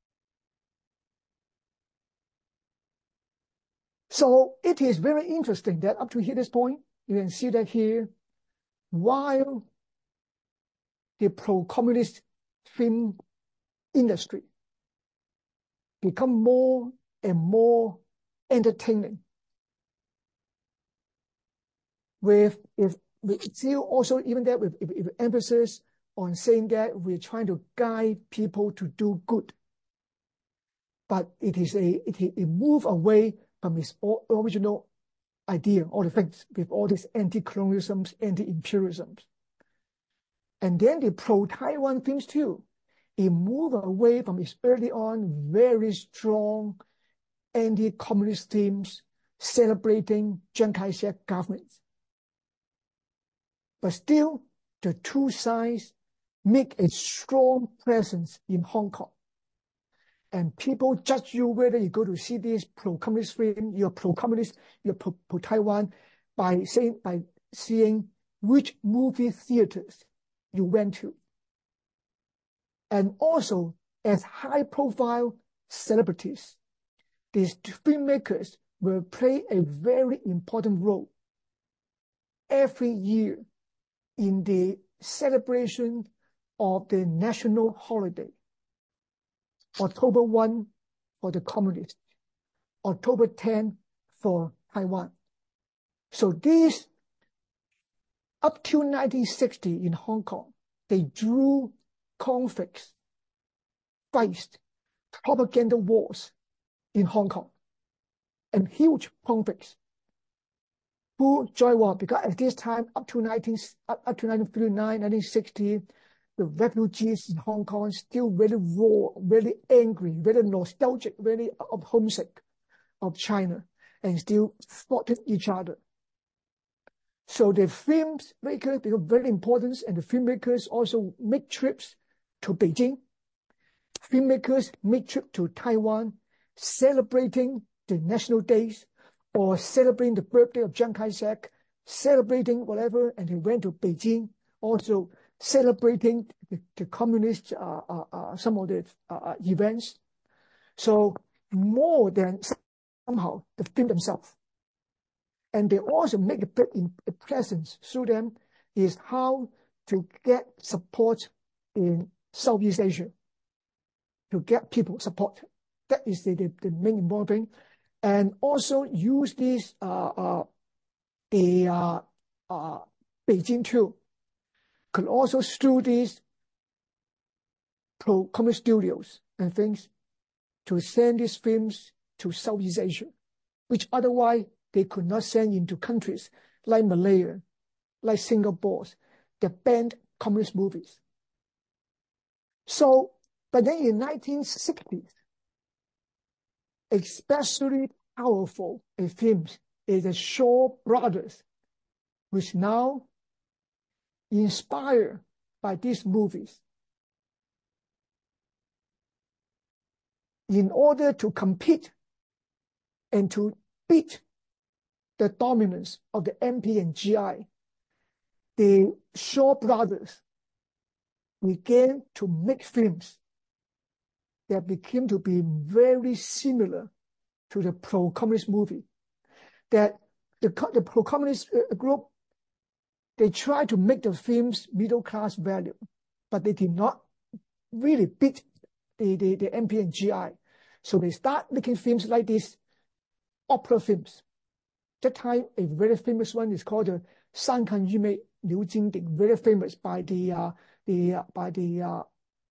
So it is very interesting that up to here, this point, you can see that here, while the pro-communist film industry become more and more entertaining, with if we still also even that with, with, with emphasis on saying that we're trying to guide people to do good, but it is a it is a move away from its original idea, all the things with all these anti-colonialisms, anti-imperialisms. And then the pro-Taiwan things too, it moved away from its early on very strong anti-communist themes celebrating Chiang Kai-shek government. But still, the two sides make a strong presence in Hong Kong. And people judge you whether you go to see this pro-communist film, you're pro-communist, you're pro-Taiwan, by saying, by seeing which movie theaters you went to. And also, as high-profile celebrities, these filmmakers will play a very important role every year in the celebration of the national holiday. October first for the communists, October tenth for Taiwan. So these, up to nineteen sixty in Hong Kong, they drew conflicts, fights, propaganda wars in Hong Kong, and huge conflicts. Who joined war? Because at this time, up to nineteen, up to nineteen fifty-nine, nineteen sixty, the refugees in Hong Kong still very raw, very angry, very nostalgic, very homesick of China, and still fought each other. So the filmmakers become very important, and the filmmakers also make trips to Beijing. Filmmakers make trips to Taiwan, celebrating the national days, or celebrating the birthday of Chiang Kai-shek, celebrating whatever, and they went to Beijing, also celebrating the, the communist, uh, uh, uh, some of the uh, events. So more than somehow the film themselves. And they also make a big a presence through them is how to get support in Southeast Asia, to get people support. That is the, the, the main important thing. And also use this, uh, uh, the, uh, uh, Beijing too, could also through these pro-communist studios and things to send these films to Southeast Asia, which otherwise they could not send into countries like Malaya, like Singapore, that banned communist movies. So, but then in nineteen sixties, especially powerful a film is the Shaw Brothers, which now inspired by these movies. In order to compete and to beat the dominance of the M P and G I, the Shaw Brothers began to make films that became to be very similar to the pro-communist movie. That the, the pro-communist group, they tried to make the films middle-class value, but they did not really beat the, the, the M P and G I. So they start making films like this, opera films. That time, a very famous one is called the San Kan Yu Mei Liu Jingding, very famous by the, uh, the, uh, by the, uh,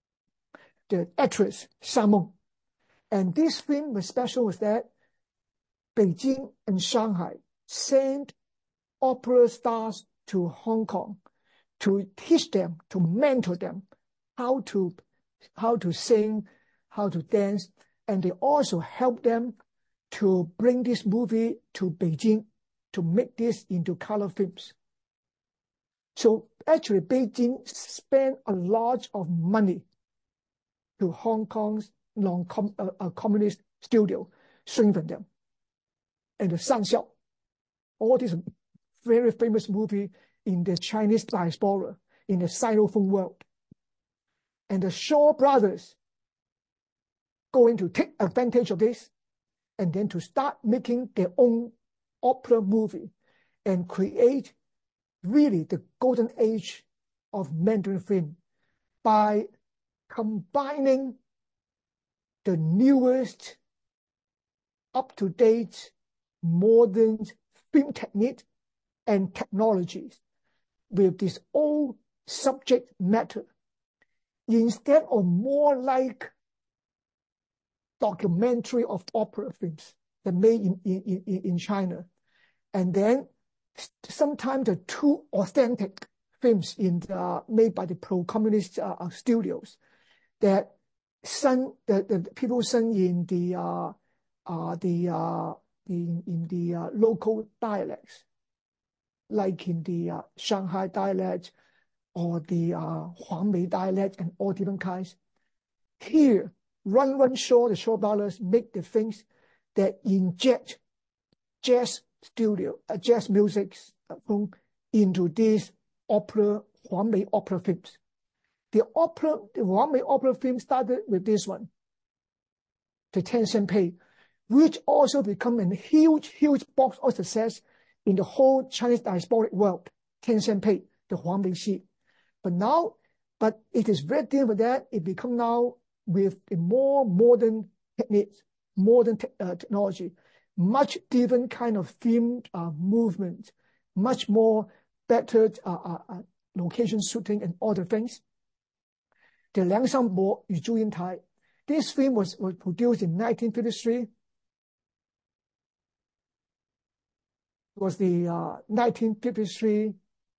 the actress Shan Meng. And this film was special was that Beijing and Shanghai sent opera stars to Hong Kong to teach them, to mentor them how to, how to sing, how to dance. And they also helped them to bring this movie to Beijing to make this into color films. So actually Beijing spent a lot of money to Hong Kong's non-communist uh, studio, strengthen them. And the Sanxiao, all these very famous movie in the Chinese diaspora, in the Sinophone world. And the Shaw Brothers going to take advantage of this and then to start making their own opera movie and create really the golden age of Mandarin film by combining the newest, up-to-date, modern film technique and technologies with this old subject matter, instead of more like documentary of opera films that made in, in, in, in China. And then sometimes the too authentic films in the, made by the pro-communist uh, studios. that sung, the, the people sung in the, uh, uh, the, uh, in, in the uh, local dialects, like in the uh, Shanghai dialect or the uh, Huangmei dialect and all different kinds. Here, Run Run Shaw, the Shaw Brothers, make the things that inject jazz studio, uh, jazz music from into these opera, Huangmei opera films. The opera, the Huangmei opera film started with this one, the Ten Cent Pay, which also become a huge, huge box of success in the whole Chinese diasporic world. Ten Cent Pay, the Huangmei Xi. But now, but it is very different with that. It become now with a more modern techniques, modern te uh, technology, much different kind of film uh, movement, much more better uh, uh, uh, location shooting and other things. The Liang Shang Bo Yu Zhu Yin Tai. This film was, was produced in nineteen fifty-three. It was the uh, nineteen fifty-three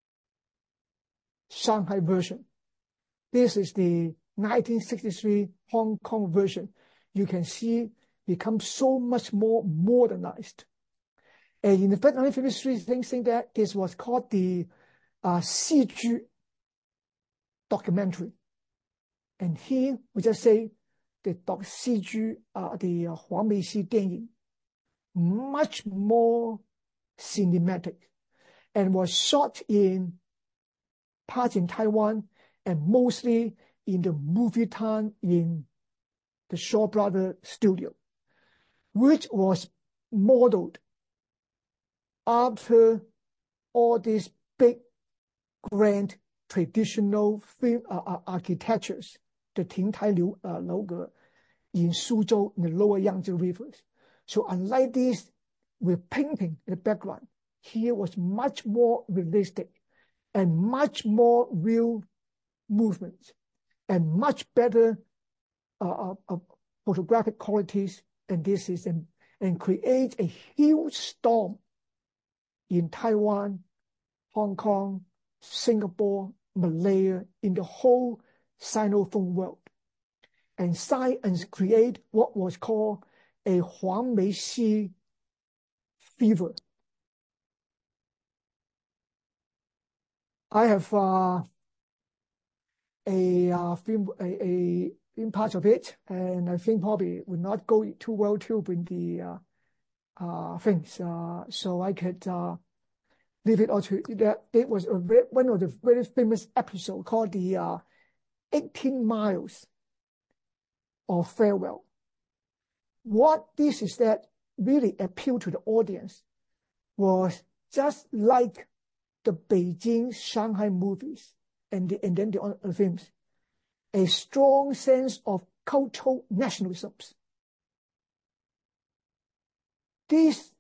Shanghai version. This is the nineteen sixty-three Hong Kong version. You can see become so much more modernized. And in the nineteen fifty-three, thing saying that this was called the uh, C G documentary. And here we just say the doc C G, uh, the uh, Huangmei Xi 电影, much more cinematic, and was shot in parts in Taiwan and mostly in the movie town in the Shaw Brothers studio, which was modeled after all these big, grand, traditional film uh, uh, architectures, the Ting Tai Liu uh, logo in Suzhou, in the lower Yangtze rivers. So unlike this, with painting in the background, here was much more realistic and much more real movements and much better uh, uh, photographic qualities. And this is and, and create a huge storm in Taiwan, Hong Kong, Singapore, Malaya, in the whole Sinophone world, and sign and create what was called a Huangmei Xi fever. I have uh, a uh, film, a, a film part of it, and I think probably would not go too well too in the uh, uh, things. Uh, so I could uh, leave it all to that. It was a very, one of the very famous episodes called the uh, eighteen miles of farewell. What this is that really appealed to the audience was just like the Beijing, Shanghai movies and, the, and then the other films, a strong sense of cultural nationalism. This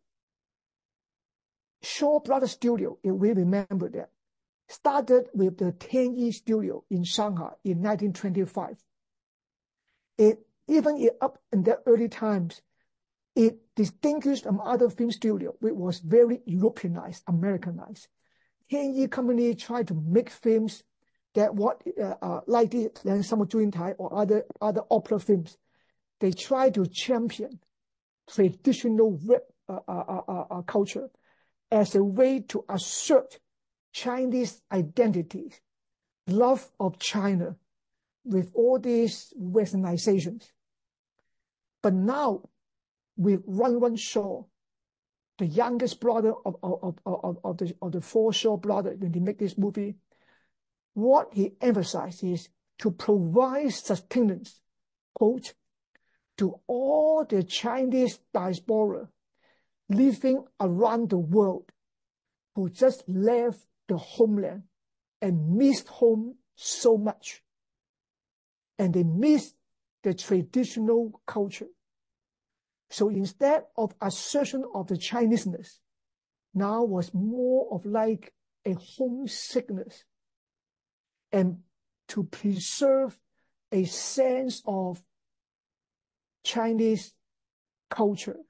Shaw Brothers Studio, if we remember that, started with the Tianyi Studio in Shanghai in nineteen twenty-five. It, even it, up in the early times, it distinguished from other film studios, which was very Europeanized, Americanized. Tianyi company tried to make films that what uh, uh, like the Liang Shang Bo Zhu Yin Tai or other other opera films. They try to champion traditional uh, uh, uh, uh, culture as a way to assert Chinese identities, love of China, with all these westernizations. But now, with Run Run Shaw, the youngest brother of, of, of, of, the, of the four Shaw brothers, when they make this movie, what he emphasized is to provide sustenance, quote, to all the Chinese diaspora living around the world who just left the homeland and missed home so much. And they missed the traditional culture. So instead of assertion of the Chineseness, now was more of like a homesickness, and to preserve a sense of Chinese culture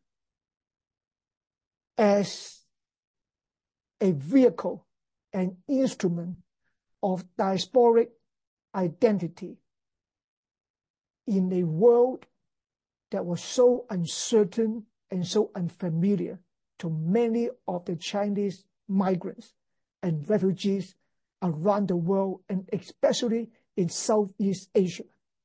as a vehicle, an instrument of diasporic identity in a world that was so uncertain and so unfamiliar to many of the Chinese migrants and refugees around the world, and especially in Southeast Asia.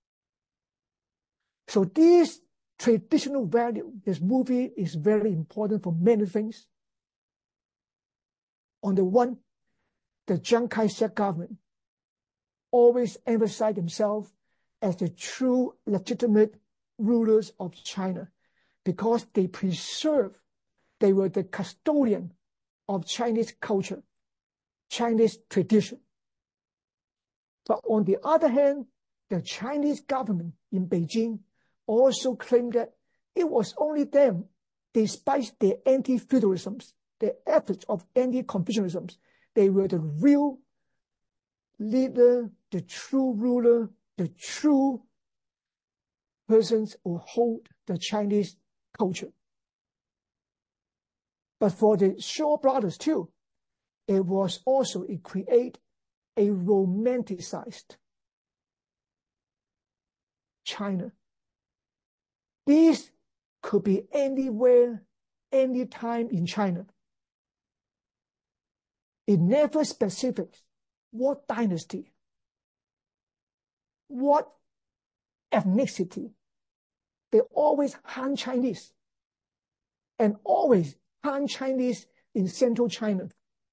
So this traditional value, this movie is very important for many things. On the one, the Chiang Kai-shek government always emphasized themselves as the true legitimate rulers of China because they preserved, they were the custodian of Chinese culture, Chinese tradition. But on the other hand, the Chinese government in Beijing also claimed that it was only them, despite their anti-feudalisms, their efforts of anti-Confucianisms, they were the real leader, the true ruler, the true persons who hold the Chinese culture. But for the Shaw brothers too, it was also, it create a romanticized China. This could be anywhere, anytime in China. It never specifies what dynasty, what ethnicity. They always Han Chinese, and always Han Chinese in central China.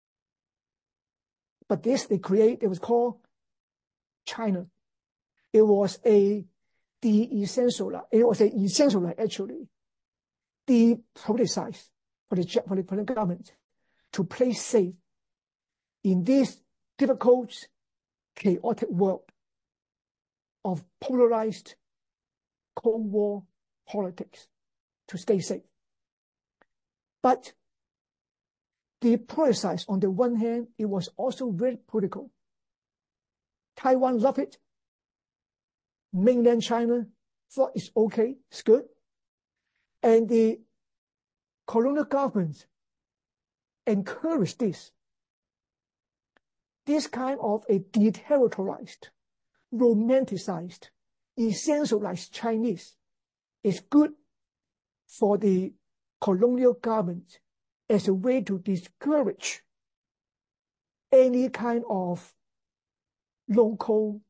But this they create, it was called China. It was a de-essentialized, it was a essentialized actually, de-politicized for the, for the, for the government to play safe in this difficult, chaotic world of polarized Cold War politics to stay safe. But the politicized, on the one hand, it was also very political. Taiwan loved it. Mainland China thought it's okay, it's good. And the colonial governments encouraged this. This kind of a deterritorialized, romanticized, essentialized Chinese is good for the colonial government as a way to discourage any kind of local,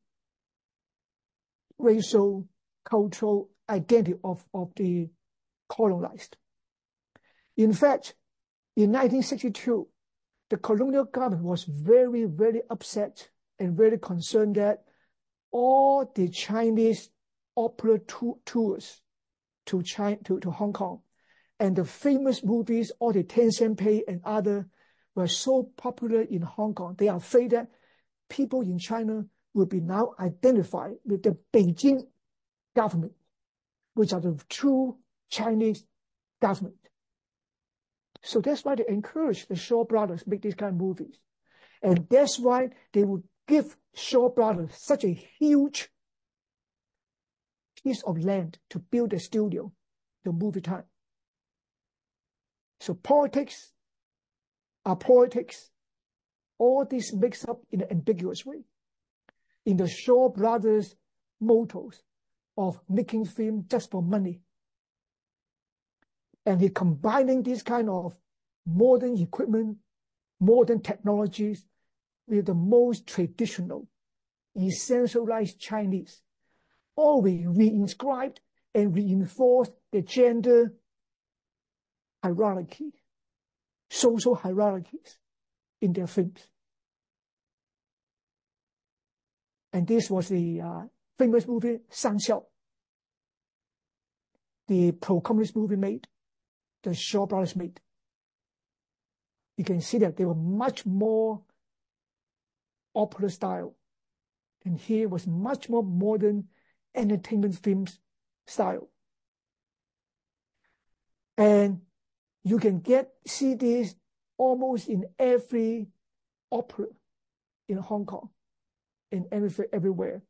racial, cultural identity of, of the colonized. In fact, in nineteen sixty-two, the colonial government was very, very upset and very concerned that all the Chinese opera tours to China, to, to Hong Kong, and the famous movies, all the Ten Cent Pay and other, were so popular in Hong Kong. They are afraid that people in China will be now identified with the Beijing government, which are the true Chinese government. So that's why they encourage the Shaw brothers to make these kind of movies. And that's why they would give Shaw brothers such a huge piece of land to build a studio, the movie time. So politics are politics. All this mixed up in an ambiguous way. In the Shaw brothers' mottos of making film just for money. And he combining this kind of modern equipment, modern technologies with the most traditional, essentialized Chinese. Always reinscribed and reinforced the gender hierarchy, social hierarchies in their films. And this was the uh, famous movie, San Xiao, the pro-communist movie made, the Shaw brothers made. You can see that they were much more opera style. And here was much more modern entertainment films style. And you can get, see this almost in every opera in Hong Kong, in every, everywhere.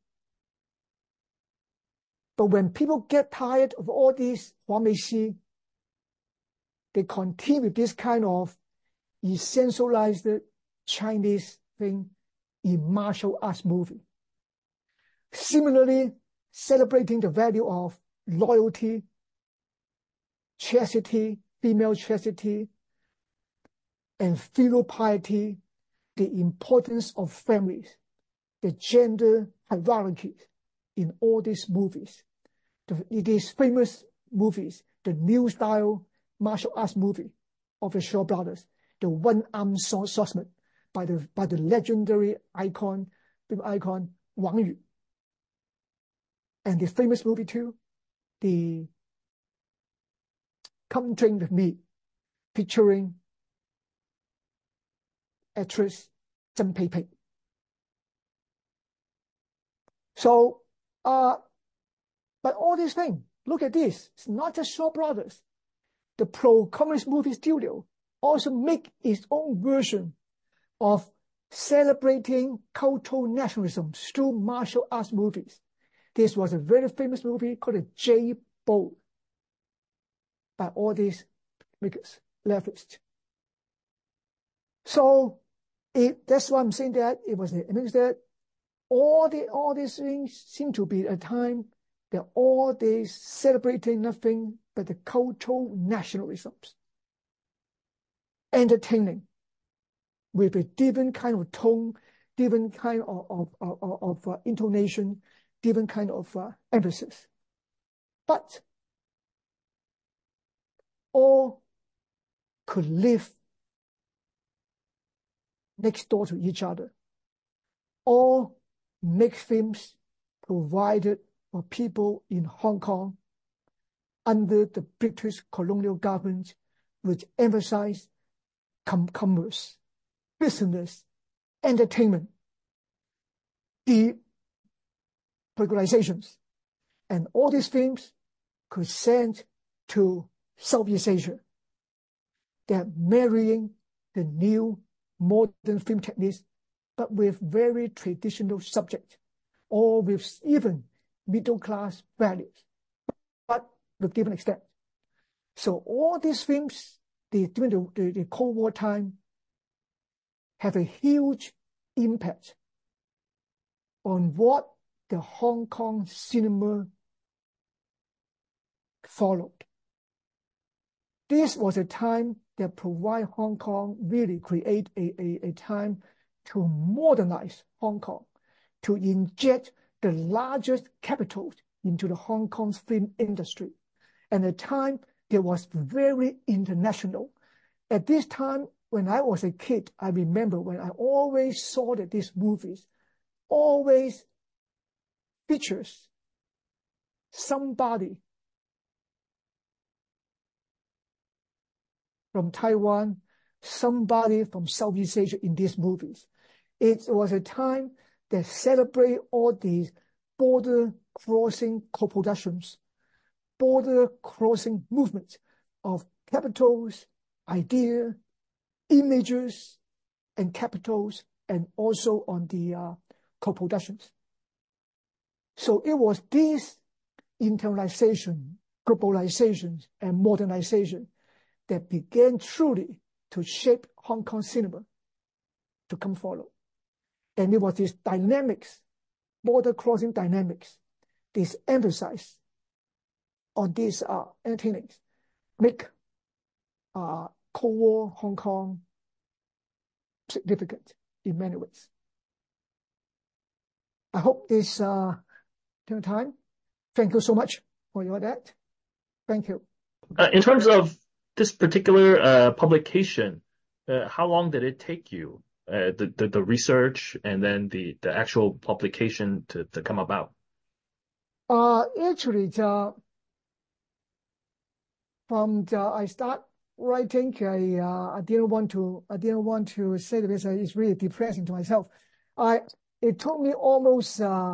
But when people get tired of all these Huang Meishi, they continue with this kind of essentialized Chinese thing in martial arts movie. Similarly, celebrating the value of loyalty, chastity, female chastity, and filial piety, the importance of families, the gender hierarchies in all these movies. The, these famous movies, the new style martial arts movie of the Shaw Brothers, the one-armed swordsman by the, by the legendary icon, film icon Wang Yu. And the famous movie too, the Come Drink With Me, featuring actress Zheng Peipei. So, uh, but all these things, look at this. It's not just Shaw Brothers. The pro-communist movie studio also make its own version of celebrating cultural nationalism through martial arts movies. This was a very famous movie called the J-Boat by all these makers, leftists. So it, that's why I'm saying that it was, it means that all the all these things seem to be a time that all they celebrating nothing but the cultural nationalisms, entertaining with a different kind of tone, different kind of of of, of uh, intonation, different kind of uh, emphasis, but all could live next door to each other. All make films provided for people in Hong Kong under the British colonial government, which emphasized com commerce, business, entertainment, the polarizations. And all these films could send to Southeast Asia. They're marrying the new modern film techniques, but with very traditional subject, or with even middle-class values, but with different extent. So all these films, the, during the, the, the Cold War time, have a huge impact on what the Hong Kong cinema followed. This was a time that provide Hong Kong, really create a, a, a time to modernize Hong Kong, to inject the largest capital into the Hong Kong's film industry. And a time that was very international. At this time, when I was a kid, I remember when I always saw that these movies always features somebody from Taiwan, somebody from Southeast Asia in these movies. It was a time that celebrate all these border crossing co-productions, border crossing movements of capitals, idea, images, and capitals, and also on the uh, co-productions. So it was this internalization, globalization, and modernization that began truly to shape Hong Kong cinema to come follow. And it was this dynamics, border crossing dynamics, this emphasis on these uh, entertainings, make uh, Cold War Hong Kong significant in many ways. I hope this uh, time. Thank you so much for your that. Thank you. Uh, in terms of this particular uh, publication, uh, how long did it take you, uh, the, the the research and then the the actual publication to to come about? Uh, actually, the, from the I start writing, I uh, I didn't want to I didn't want to say this. It's really depressing to myself. I it took me almost uh,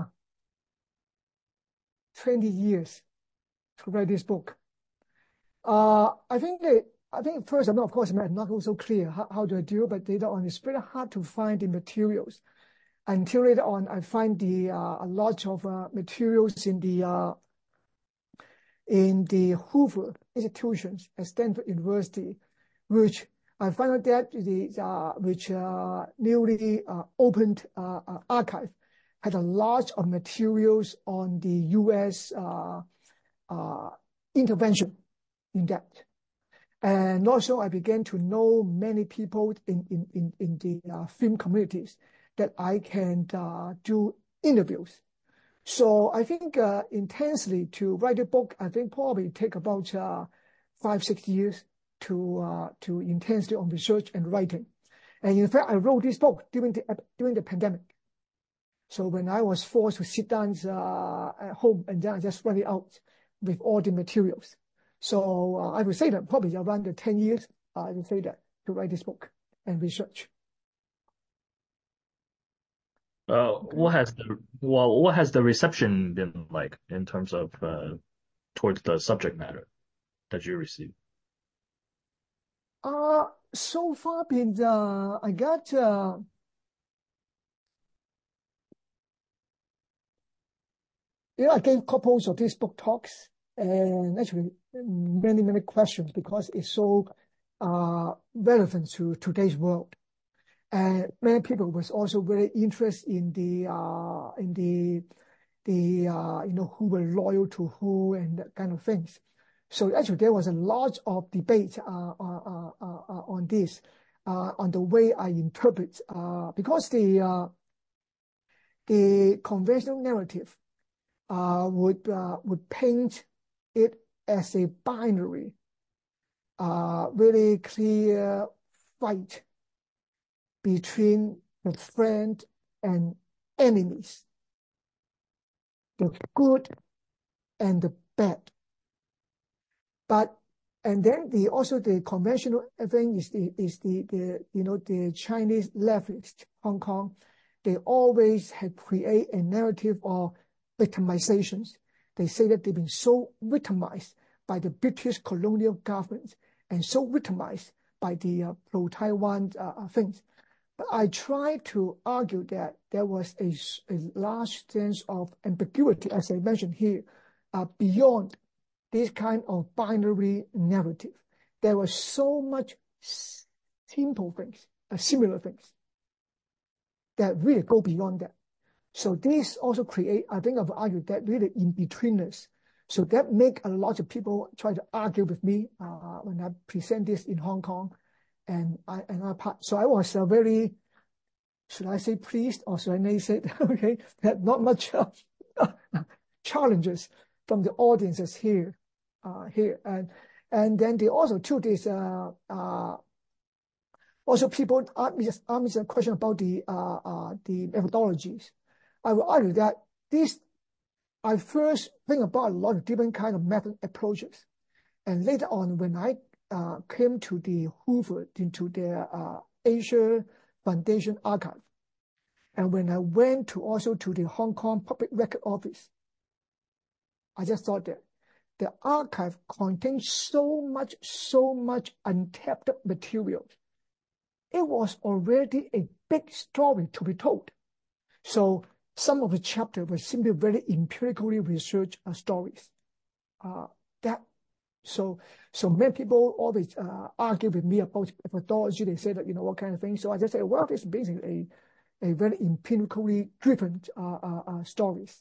twenty years to write this book. Uh, I think that, I think first, I'm not, of course, I'm not also clear how, how do I do, but later on, it's very hard to find the materials. Until later on, I find the, uh, a lot of uh, materials in the, uh, in the Hoover institutions at Stanford University, which I found out that the, uh, which, uh, newly uh, opened uh, uh, archive had a lot of materials on the U S uh, uh, intervention in that. And also I began to know many people in, in, in, in the uh, film communities that I can uh, do interviews. So I think uh, intensely to write a book, I think probably take about uh, five, six years to uh, to intensely on research and writing. And in fact, I wrote this book during the during the pandemic. So when I was forced to sit down uh, at home and then I just write it out with all the materials. So uh, I would say that probably around the ten years, uh, I would say that to write this book and research. Uh, okay. What has the well, what has the reception been like in terms of uh, towards the subject matter that you received? Uh, so far been uh, I got uh, yeah, I gave couples of these book talks and actually many, many questions because it's so uh, relevant to today's world. And many people was also very interested in the, uh, in the, the, uh, you know, who were loyal to who and that kind of things. So actually there was a lot of debate uh, uh, uh, uh, on this, uh, on the way I interpret, uh, because the, uh, the conventional narrative Uh, would uh, would paint it as a binary, uh, really clear fight between the friend and enemies, the good and the bad. But and then the also the conventional thing is the is the the you know the Chinese leftist Hong Kong, they always have create a narrative of victimizations. They say that they've been so victimized by the British colonial government and so victimized by the uh, pro-Taiwan uh, things. But I try to argue that there was a, a large sense of ambiguity, as I mentioned here, uh, beyond this kind of binary narrative. There were so much simple things, uh, similar things, that really go beyond that. So this also create, I think I've argued that really in-betweenness. So that make a lot of people try to argue with me uh, when I present this in Hong Kong. And I, and I, so I was uh, very, should I say pleased or should I say, okay, that not much uh, challenges from the audiences here, uh, here. And, and then they also took this, uh, uh, also people ask me, ask me a question about the, uh, uh, the methodologies. I will argue that this, I first think about a lot of different kind of method approaches. And later on, when I uh, came to the Hoover, into the uh, Asia Foundation Archive, and when I went to also to the Hong Kong Public Record Office, I just thought that the archive contains so much, so much untapped material. It was already a big story to be told. So some of the chapters were simply very empirically researched uh, stories. Uh, that so so many people always uh, argue with me about methodology. They say that you know what kind of thing. So I just say, well, it's basically a, a very empirically driven uh, uh, uh, stories.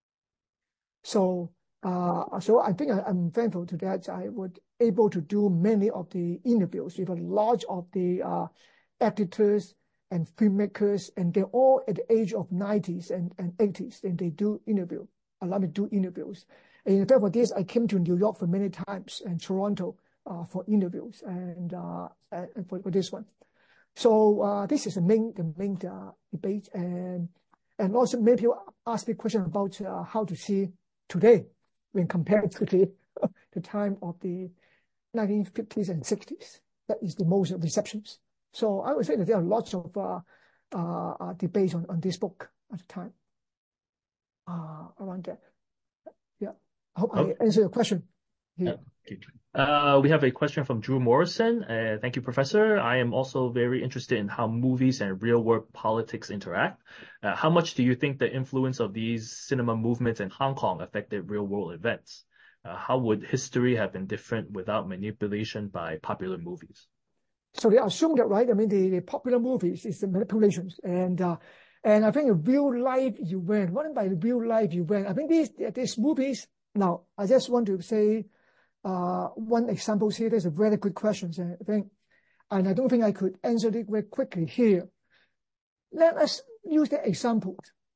So uh, so I think I, I'm thankful to that. I was able to do many of the interviews with a lot of the uh, editors and filmmakers, and they're all at the age of nineties and, and eighties, and they do interview, allow me to do interviews. And in fact, for this, I came to New York for many times and Toronto uh, for interviews and, uh, and for, for this one. So uh, this is the main, the main uh, debate. And, and also many people ask me questions about uh, how to see today when compared to the, the time of the nineteen fifties and sixties. That is the most receptions. So I would say that there are lots of uh, uh, uh, debates on, on this book at the time uh, around that. Yeah, I hope oh. I answered your question here. Yeah. Uh, we have a question from Drew Morrison. Uh, thank you, Professor. I am also very interested in how movies and real-world politics interact. Uh, how much do you think the influence of these cinema movements in Hong Kong affected real-world events? Uh, how would history have been different without manipulation by popular movies? So they assume that, right? I mean, the, the popular movies is the manipulations. And uh, And I think a real life event, what by real life event? I think these, these movies, now, I just want to say uh, one example here. There's a very good question, I think, and I don't think I could answer it very quickly here. Let us use the example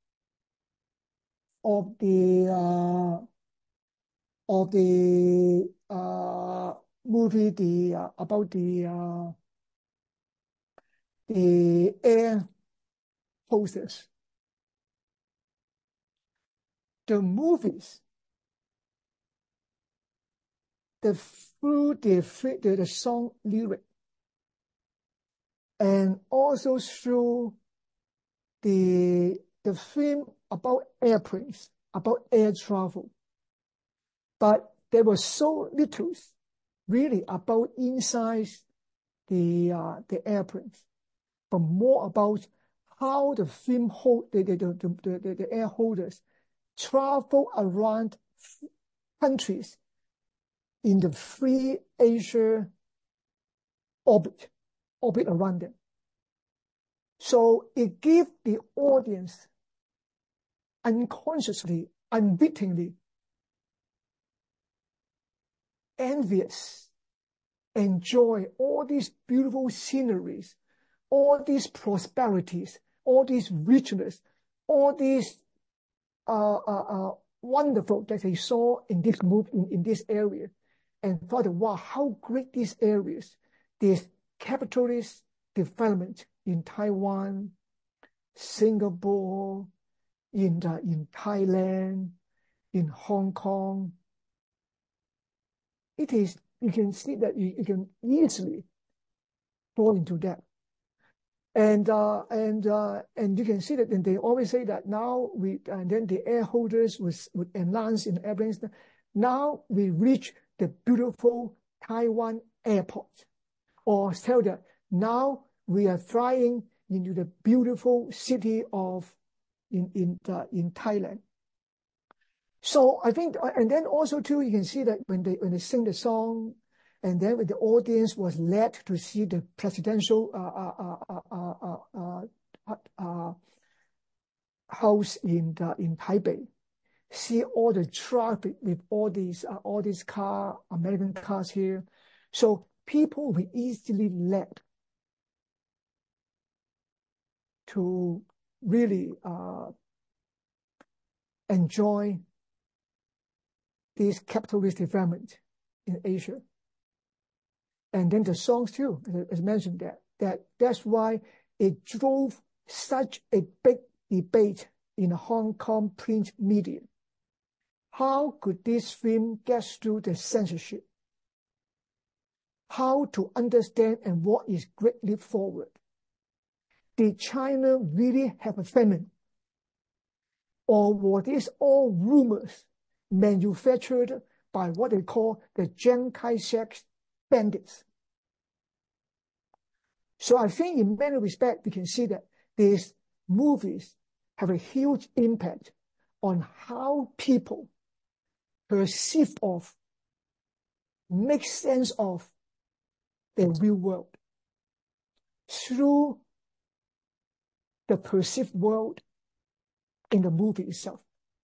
of the uh, of the uh, movie the uh, about the uh, the air hostess. The movies, the through the the, the song lyric, and also through the the film about airplanes, about air travel. But there was so little really about inside the uh, the airplanes, but more about how the film hold the the, the, the, the, the air holders travel around countries in the free Asia orbit, orbit around them. So it gives the audience unconsciously, unwittingly, envious, enjoy all these beautiful sceneries, all these prosperities, all these richness, all these uh, uh, uh, wonderful that they saw in this move in, in this area, and thought, wow, how great these areas, this capitalist development in Taiwan, Singapore, in the, in Thailand, in Hong Kong. It is, you can see that you, you can easily fall into that. And uh, and uh, and you can see that, and they always say that now we, and then the air holders was would enhance in airplanes. Now we reach the beautiful Taiwan airport, or tell that now we are flying into the beautiful city of in in uh, in Thailand. So I think, and then also too, you can see that when they when they sing the song. And then when the audience was led to see the presidential uh, uh, uh, uh, uh, uh, house in the, in Taipei, see all the traffic with all these uh, all these car American cars here, so people were easily led to really uh, enjoy this capitalist development in Asia. And then the songs too, as mentioned that, that that's why it drove such a big debate in the Hong Kong print media. How could this film get through the censorship? How to understand and what is Great Leap Forward? Did China really have a famine? Or were these all rumors manufactured by what they call the Chiang Kai-shek bandits? So I think in many respects, we can see that these movies have a huge impact on how people perceive of, make sense of the real world through the perceived world in the movie itself.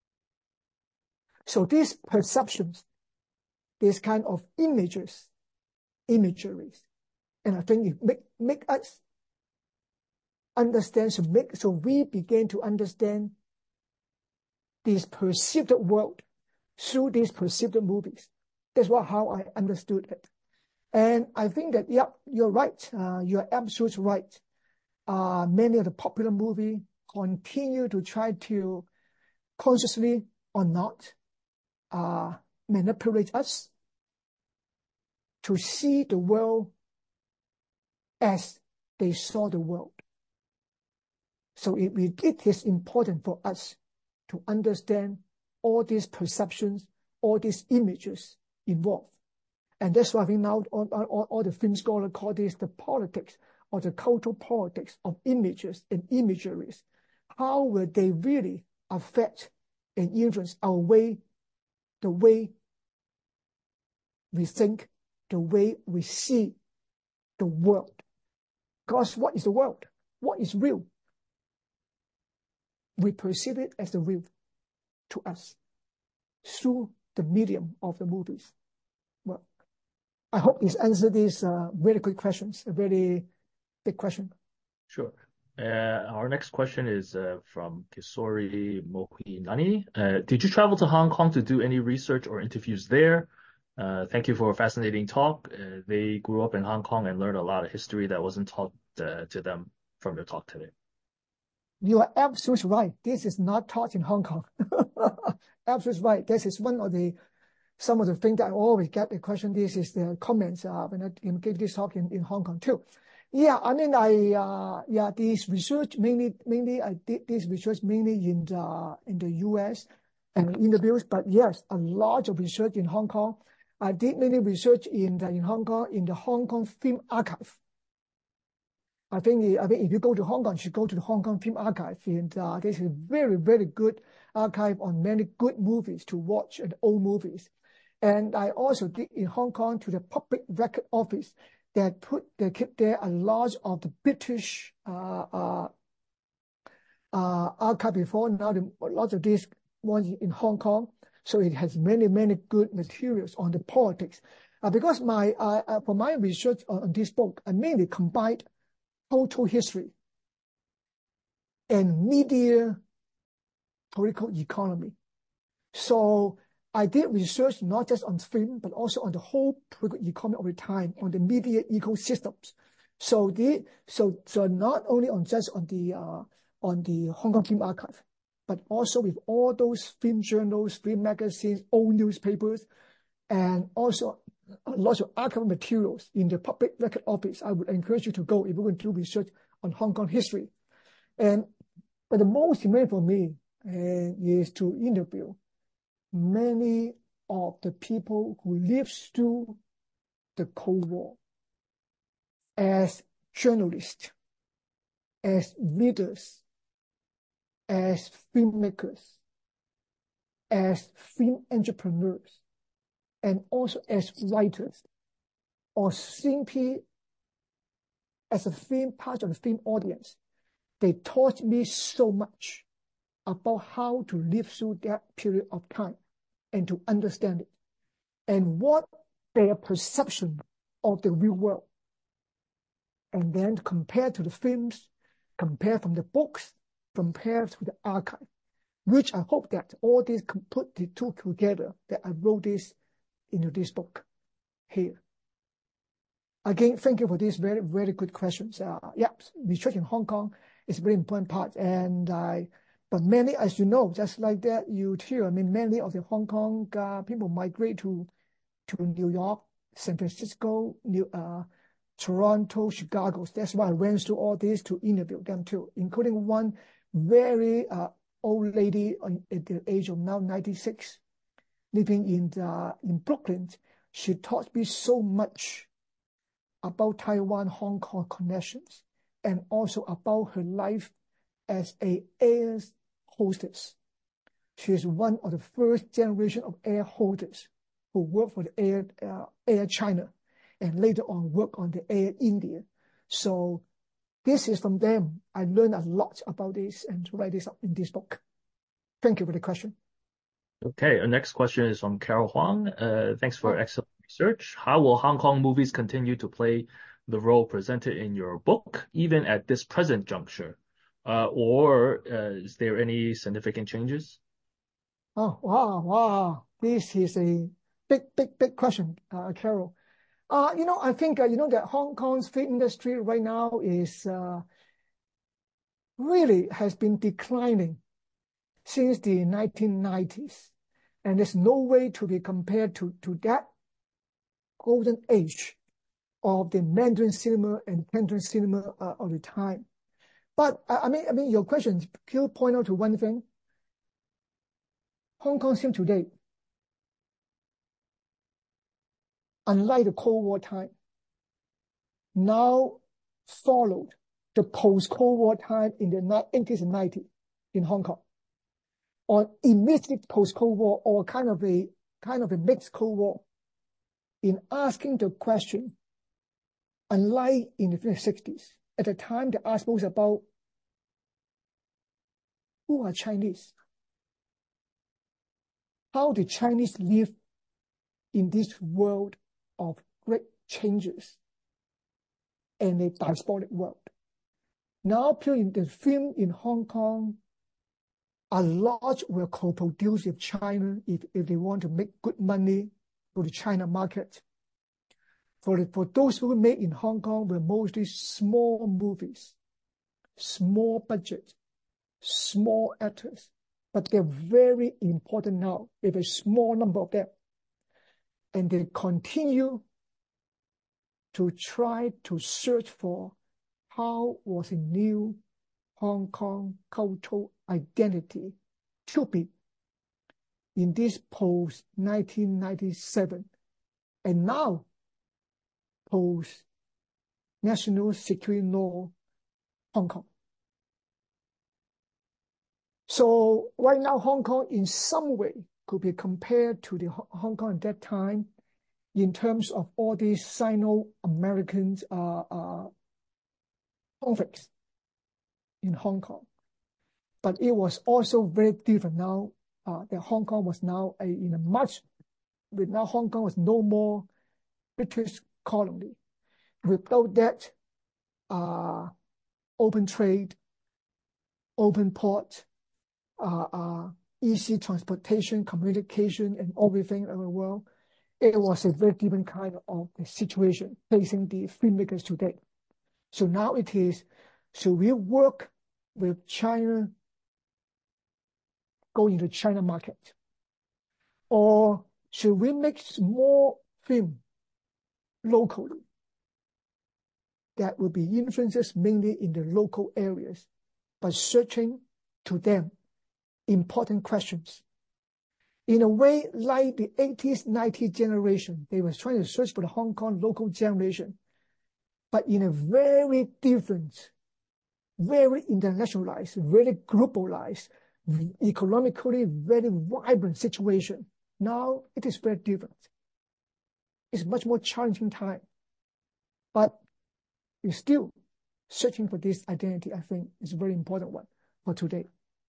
So these perceptions, these kind of images, imageries, and I think it make, make us understand, so, make, so we begin to understand this perceived world through these perceived movies. That's what, how I understood it. And I think that, yeah, you're right. Uh, you're absolutely right. Uh, many of the popular movies continue to try to consciously or not uh, manipulate us to see the world as they saw the world. So it, it is important for us to understand all these perceptions, all these images involved. And that's why I think now all, all, all the film scholars call this the politics or the cultural politics of images and imageries. How will they really affect and influence our way, the way we think, the way we see the world? Because what is the world? What is real? we perceive it as the real to us through the medium of the movies. Well, I hope this answered these uh, very good questions, a very big question. Sure. Uh, our next question is uh, from Kisori Mohinani. Uh, did you travel to Hong Kong to do any research or interviews there? Uh, thank you for a fascinating talk. Uh, they grew up in Hong Kong and learned a lot of history that wasn't taught uh, to them from your talk today. You are absolutely right. This is not taught in Hong Kong. Absolutely right. This is one of the some of the things that I always get the question. This is the comments uh, when I gave this talk in, in Hong Kong too. Yeah, I mean, I uh, yeah, this research mainly mainly I did this research mainly in the in the U S and interviews, but yes, a lot of research in Hong Kong. I did many research in the, in Hong Kong in the Hong Kong Film Archive. I think I think if you go to Hong Kong, you should go to the Hong Kong Film Archive, and uh, this is a very very good archive on many good movies to watch and old movies. And I also did in Hong Kong to the Public Record Office that put they keep there a lot of the British uh, uh, uh, archive before. Now the, a lot of these ones in Hong Kong, so it has many many good materials on the politics. Uh, because my uh, uh, for my research on, on this book, I mainly combined total history and media political economy. So I did research not just on film, but also on the whole political economy of the time, on the media ecosystems. So the so so not only on just on the uh, on the Hong Kong Film Archive, but also with all those film journals, film magazines, old newspapers, and also lots of archival materials in the Public Record Office. I would encourage you to go if you're going to do research on Hong Kong history. And but the most important for me uh, is to interview many of the people who lived through the Cold War as journalists, as leaders, as filmmakers, as film entrepreneurs, and also as writers, or simply as a film part of the film audience. They taught me so much about how to live through that period of time and to understand it, and what their perception of the real world. And then compare to the films, compare from the books, compare to the archive, which I hope that all these can put the two together, that I wrote this into this book here. Again, thank you for these very, very good questions. Uh, yeah, research in Hong Kong is a very important part. And I, but many, as you know, just like that, you too, I mean, many of the Hong Kong uh, people migrate to, to New York, San Francisco, New, uh, Toronto, Chicago. That's why I went through all this to interview them too, including one very uh, old lady at the age of now ninety-six, living in the, in Brooklyn. She taught me so much about Taiwan-Hong Kong connections, and also about her life as a air hostess. She is one of the first generation of air hostess who worked for the Air, uh, Air China, and later on worked on the Air India. So this is from them. I learned a lot about this and to write this up in this book. Thank you for the question. Okay, our next question is from Carol Huang. Uh, thanks for Oh. excellent research. How will Hong Kong movies continue to play the role presented in your book, even at this present juncture? Uh, or uh, is there any significant changes? Oh, wow, wow. This is a big, big, big question, uh, Carol. Uh, you know, I think, uh, you know, that Hong Kong's film industry right now is uh, really has been declining since the nineteen nineties. And there's no way to be compared to, to that golden age of the Mandarin cinema and Canton cinema uh, of the time. But I mean, I mean, your question still point out to one thing. Hong Kong cinema today, unlike the Cold War time, now followed the post-Cold War time in the eighties and nineties in Hong Kong, or immediately post-Cold War, or kind of a kind of a mixed Cold War, in asking the question. Unlike in the sixties, at the time they asked most about who are Chinese? How the Chinese live in this world of great changes and a diasporic world. Now, in the film in Hong Kong, a lot will co-produce with China if, if they want to make good money for the China market. For, the, for those who made in Hong Kong were mostly small movies, small budget, small actors, but they're very important now with a small number of them. And they continue to try to search for how was a new Hong Kong cultural identity to be in this post nineteen ninety-seven and now post national security law Hong Kong. So right now Hong Kong in some way could be compared to the Hong Kong at that time in terms of all these Sino-American uh, uh, conflicts in Hong Kong. But it was also very different now uh, that Hong Kong was now a, in a much, with now Hong Kong was no more British colony. Without that, uh, open trade, open port, uh, uh, easy transportation, communication, and everything in the world, it was a very different kind of the situation facing the filmmakers today. So now it is, should we work with China, go into China market? Or should we make small film locally that will be influences mainly in the local areas, but searching to them important questions? In a way, like the eighties, nineties generation, they were trying to search for the Hong Kong local generation, but in a very different, very internationalized, very globalized, economically very vibrant situation. Now it is very different. It's much more challenging time, but we're still searching for this identity. I think is a very important one for today.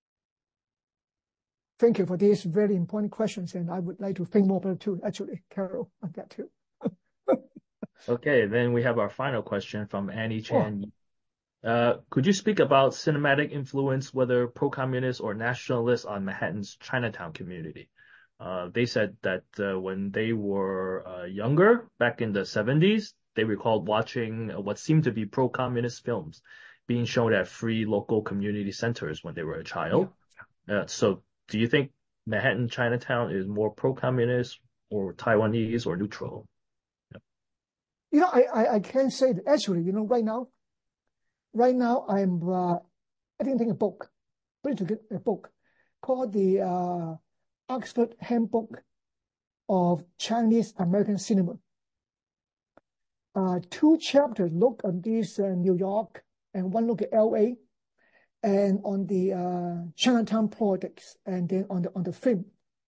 Thank you for these very important questions, and I would like to think more about it too, actually, Carol, on that too. Okay, then we have our final question from Annie Chan. Oh. Uh, could you speak about cinematic influence, whether pro-communist or nationalist, on Manhattan's Chinatown community? Uh, they said that uh, when they were uh, younger, back in the seventies, they recalled watching what seemed to be pro-communist films being shown at free local community centers when they were a child. Yeah. Uh, so do you think Manhattan Chinatown is more pro-communist or Taiwanese or neutral? Yeah. You know, I, I, I can't say that. Actually, you know, right now, right now I'm uh, editing a book, putting together a book called the uh, Oxford Handbook of Chinese American Cinema. Uh, two chapters look at this uh, New York and one look at L A, and on the uh, Chinatown politics, and then on the on the film.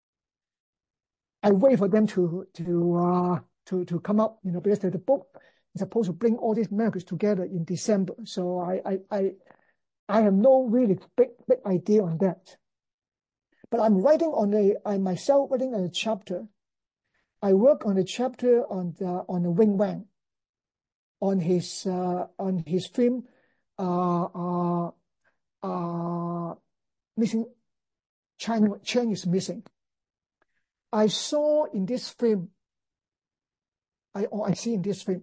I wait for them to to uh, to to come up, you know, because the book is supposed to bring all these Americans together in December. So I I I, I have no really big big idea on that. But I'm writing on a I myself writing on a chapter. I work on a chapter on the on the Wing Wang, on his uh, on his film. Uh, uh, Uh, missing China, China is missing. I saw in this film, I or I see in this film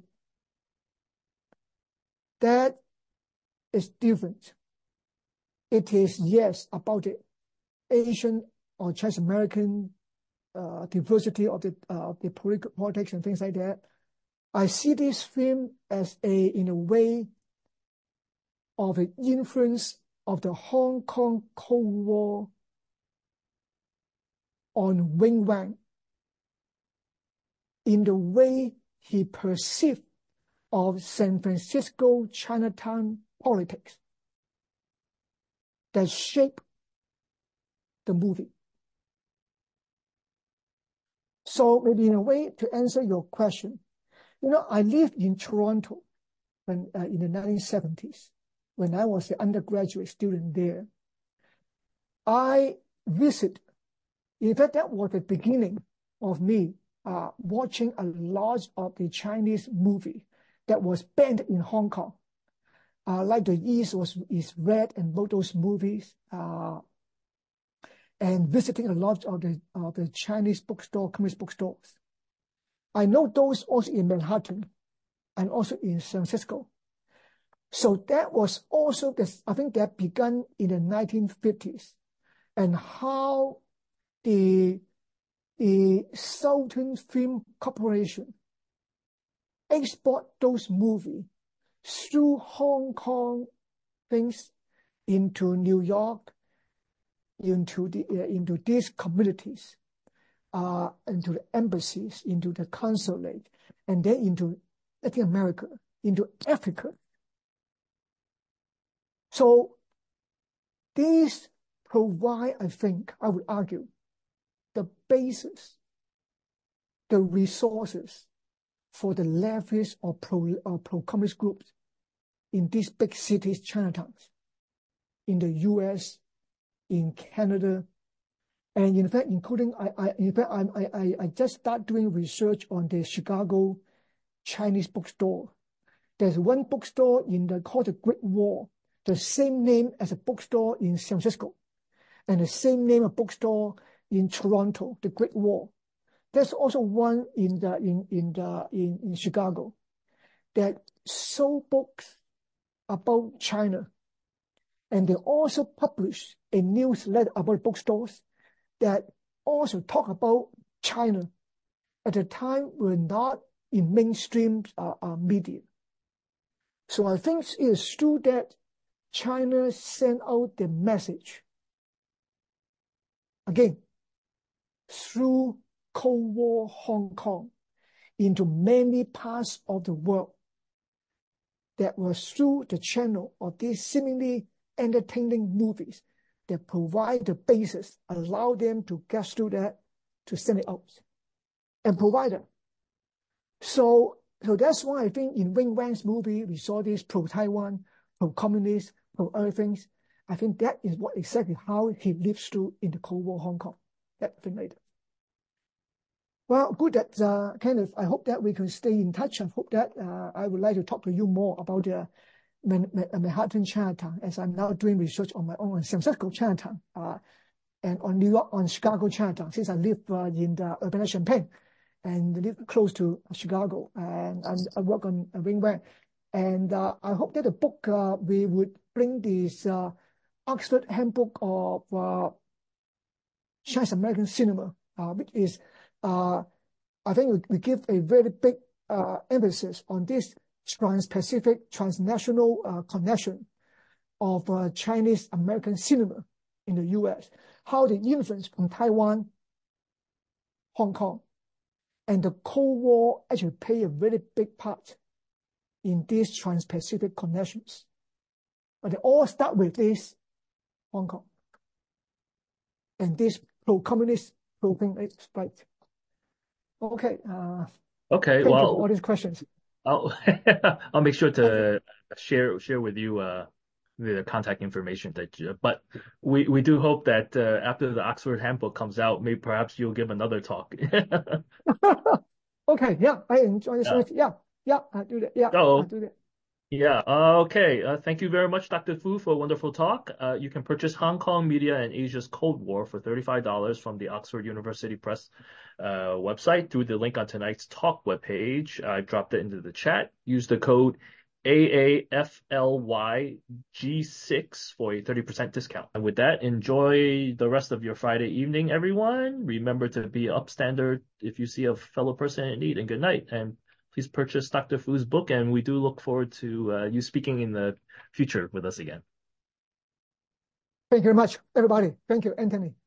that is different. It is, yes, about the Asian or Chinese American uh, diversity of the uh, the political politics and things like that. I see this film as a in a way of an influence of the Hong Kong Cold War on Wing Wang, in the way he perceived of San Francisco Chinatown politics that shaped the movie. So maybe in a way to answer your question, you know, I lived in Toronto when, uh, in the nineteen seventies when I was an undergraduate student there. I visit, in fact, that was the beginning of me uh, watching a lot of the Chinese movie that was banned in Hong Kong. Uh, like the East was is Red and both those movies, uh, and visiting a lot of the of the Chinese bookstore, communist bookstores. I know those also in Manhattan and also in San Francisco. So that was also this, I think that began in the nineteen fifties, and how the the Southern Film Corporation export those movies through Hong Kong things into New York, into the uh, into these communities, uh, into the embassies, into the consulate, and then into Latin America, into Africa. So these provide, I think, I would argue, the basis, the resources for the leftist or pro or pro-communist groups in these big cities, Chinatowns, in the U S, in Canada, and in fact, including I, I in fact, I, I, I just started doing research on the Chicago Chinese bookstore. There's one bookstore in the called the Great Wall, the same name as a bookstore in San Francisco, and the same name of bookstore in Toronto, the Great Wall. There's also one in the in in the in, in Chicago that sold books about China, and they also publish a newsletter about bookstores that also talk about China. At the time, were not in mainstream uh, uh, media. So I think it is true that China sent out the message again through Cold War Hong Kong into many parts of the world that was through the channel of these seemingly entertaining movies that provide the basis, allow them to get through that, to send it out and provide it. So, so that's why I think in Wing Wang's movie, we saw this pro-Taiwan, pro-communist, pro-other things. I think that is what exactly how he lives through in the Cold War Hong Kong. That thing later. Well, good that uh, kind of, I hope that we can stay in touch. I hope that uh, I would like to talk to you more about the Man Manhattan Chinatown, as I'm now doing research on my own on San Francisco Chinatown uh, and on New York, on Chicago Chinatown, since I live uh, in the urban Champaign and live close to Chicago, and, and I work on uh, Wing Wang. And uh, I hope that the book, uh, we would bring this uh, Oxford Handbook of uh, Chinese American Cinema, uh, which is Uh, I think we, we give a very big uh, emphasis on this trans-Pacific, transnational uh, connection of uh, Chinese American cinema in the U S, how the influence from Taiwan, Hong Kong, and the Cold War actually play a very big part in these trans-Pacific connections. But they all start with this Hong Kong and this pro-communist, pro-thing, right? Okay. Uh, okay. Thank well, you for all these questions. I'll I'll make sure to share share with you uh, the contact information that you, but we we do hope that uh, after the Oxford Handbook comes out, maybe perhaps you'll give another talk. Okay. Yeah, I enjoy this. Yeah. Yeah, yeah, I do that. Yeah, So, I do that. Yeah. Uh, okay. Uh, thank you very much, Doctor Fu, for a wonderful talk. Uh, you can purchase Hong Kong Media and Asia's Cold War for thirty-five dollars from the Oxford University Press uh, website through the link on tonight's talk webpage. I dropped it into the chat. Use the code A A F L Y G six for a thirty percent discount. And with that, enjoy the rest of your Friday evening, everyone. Remember to be upstander if you see a fellow person in need, and good night. And please purchase Doctor Fu's book, and we do look forward to uh, you speaking in the future with us again. Thank you very much, everybody. Thank you, Anthony.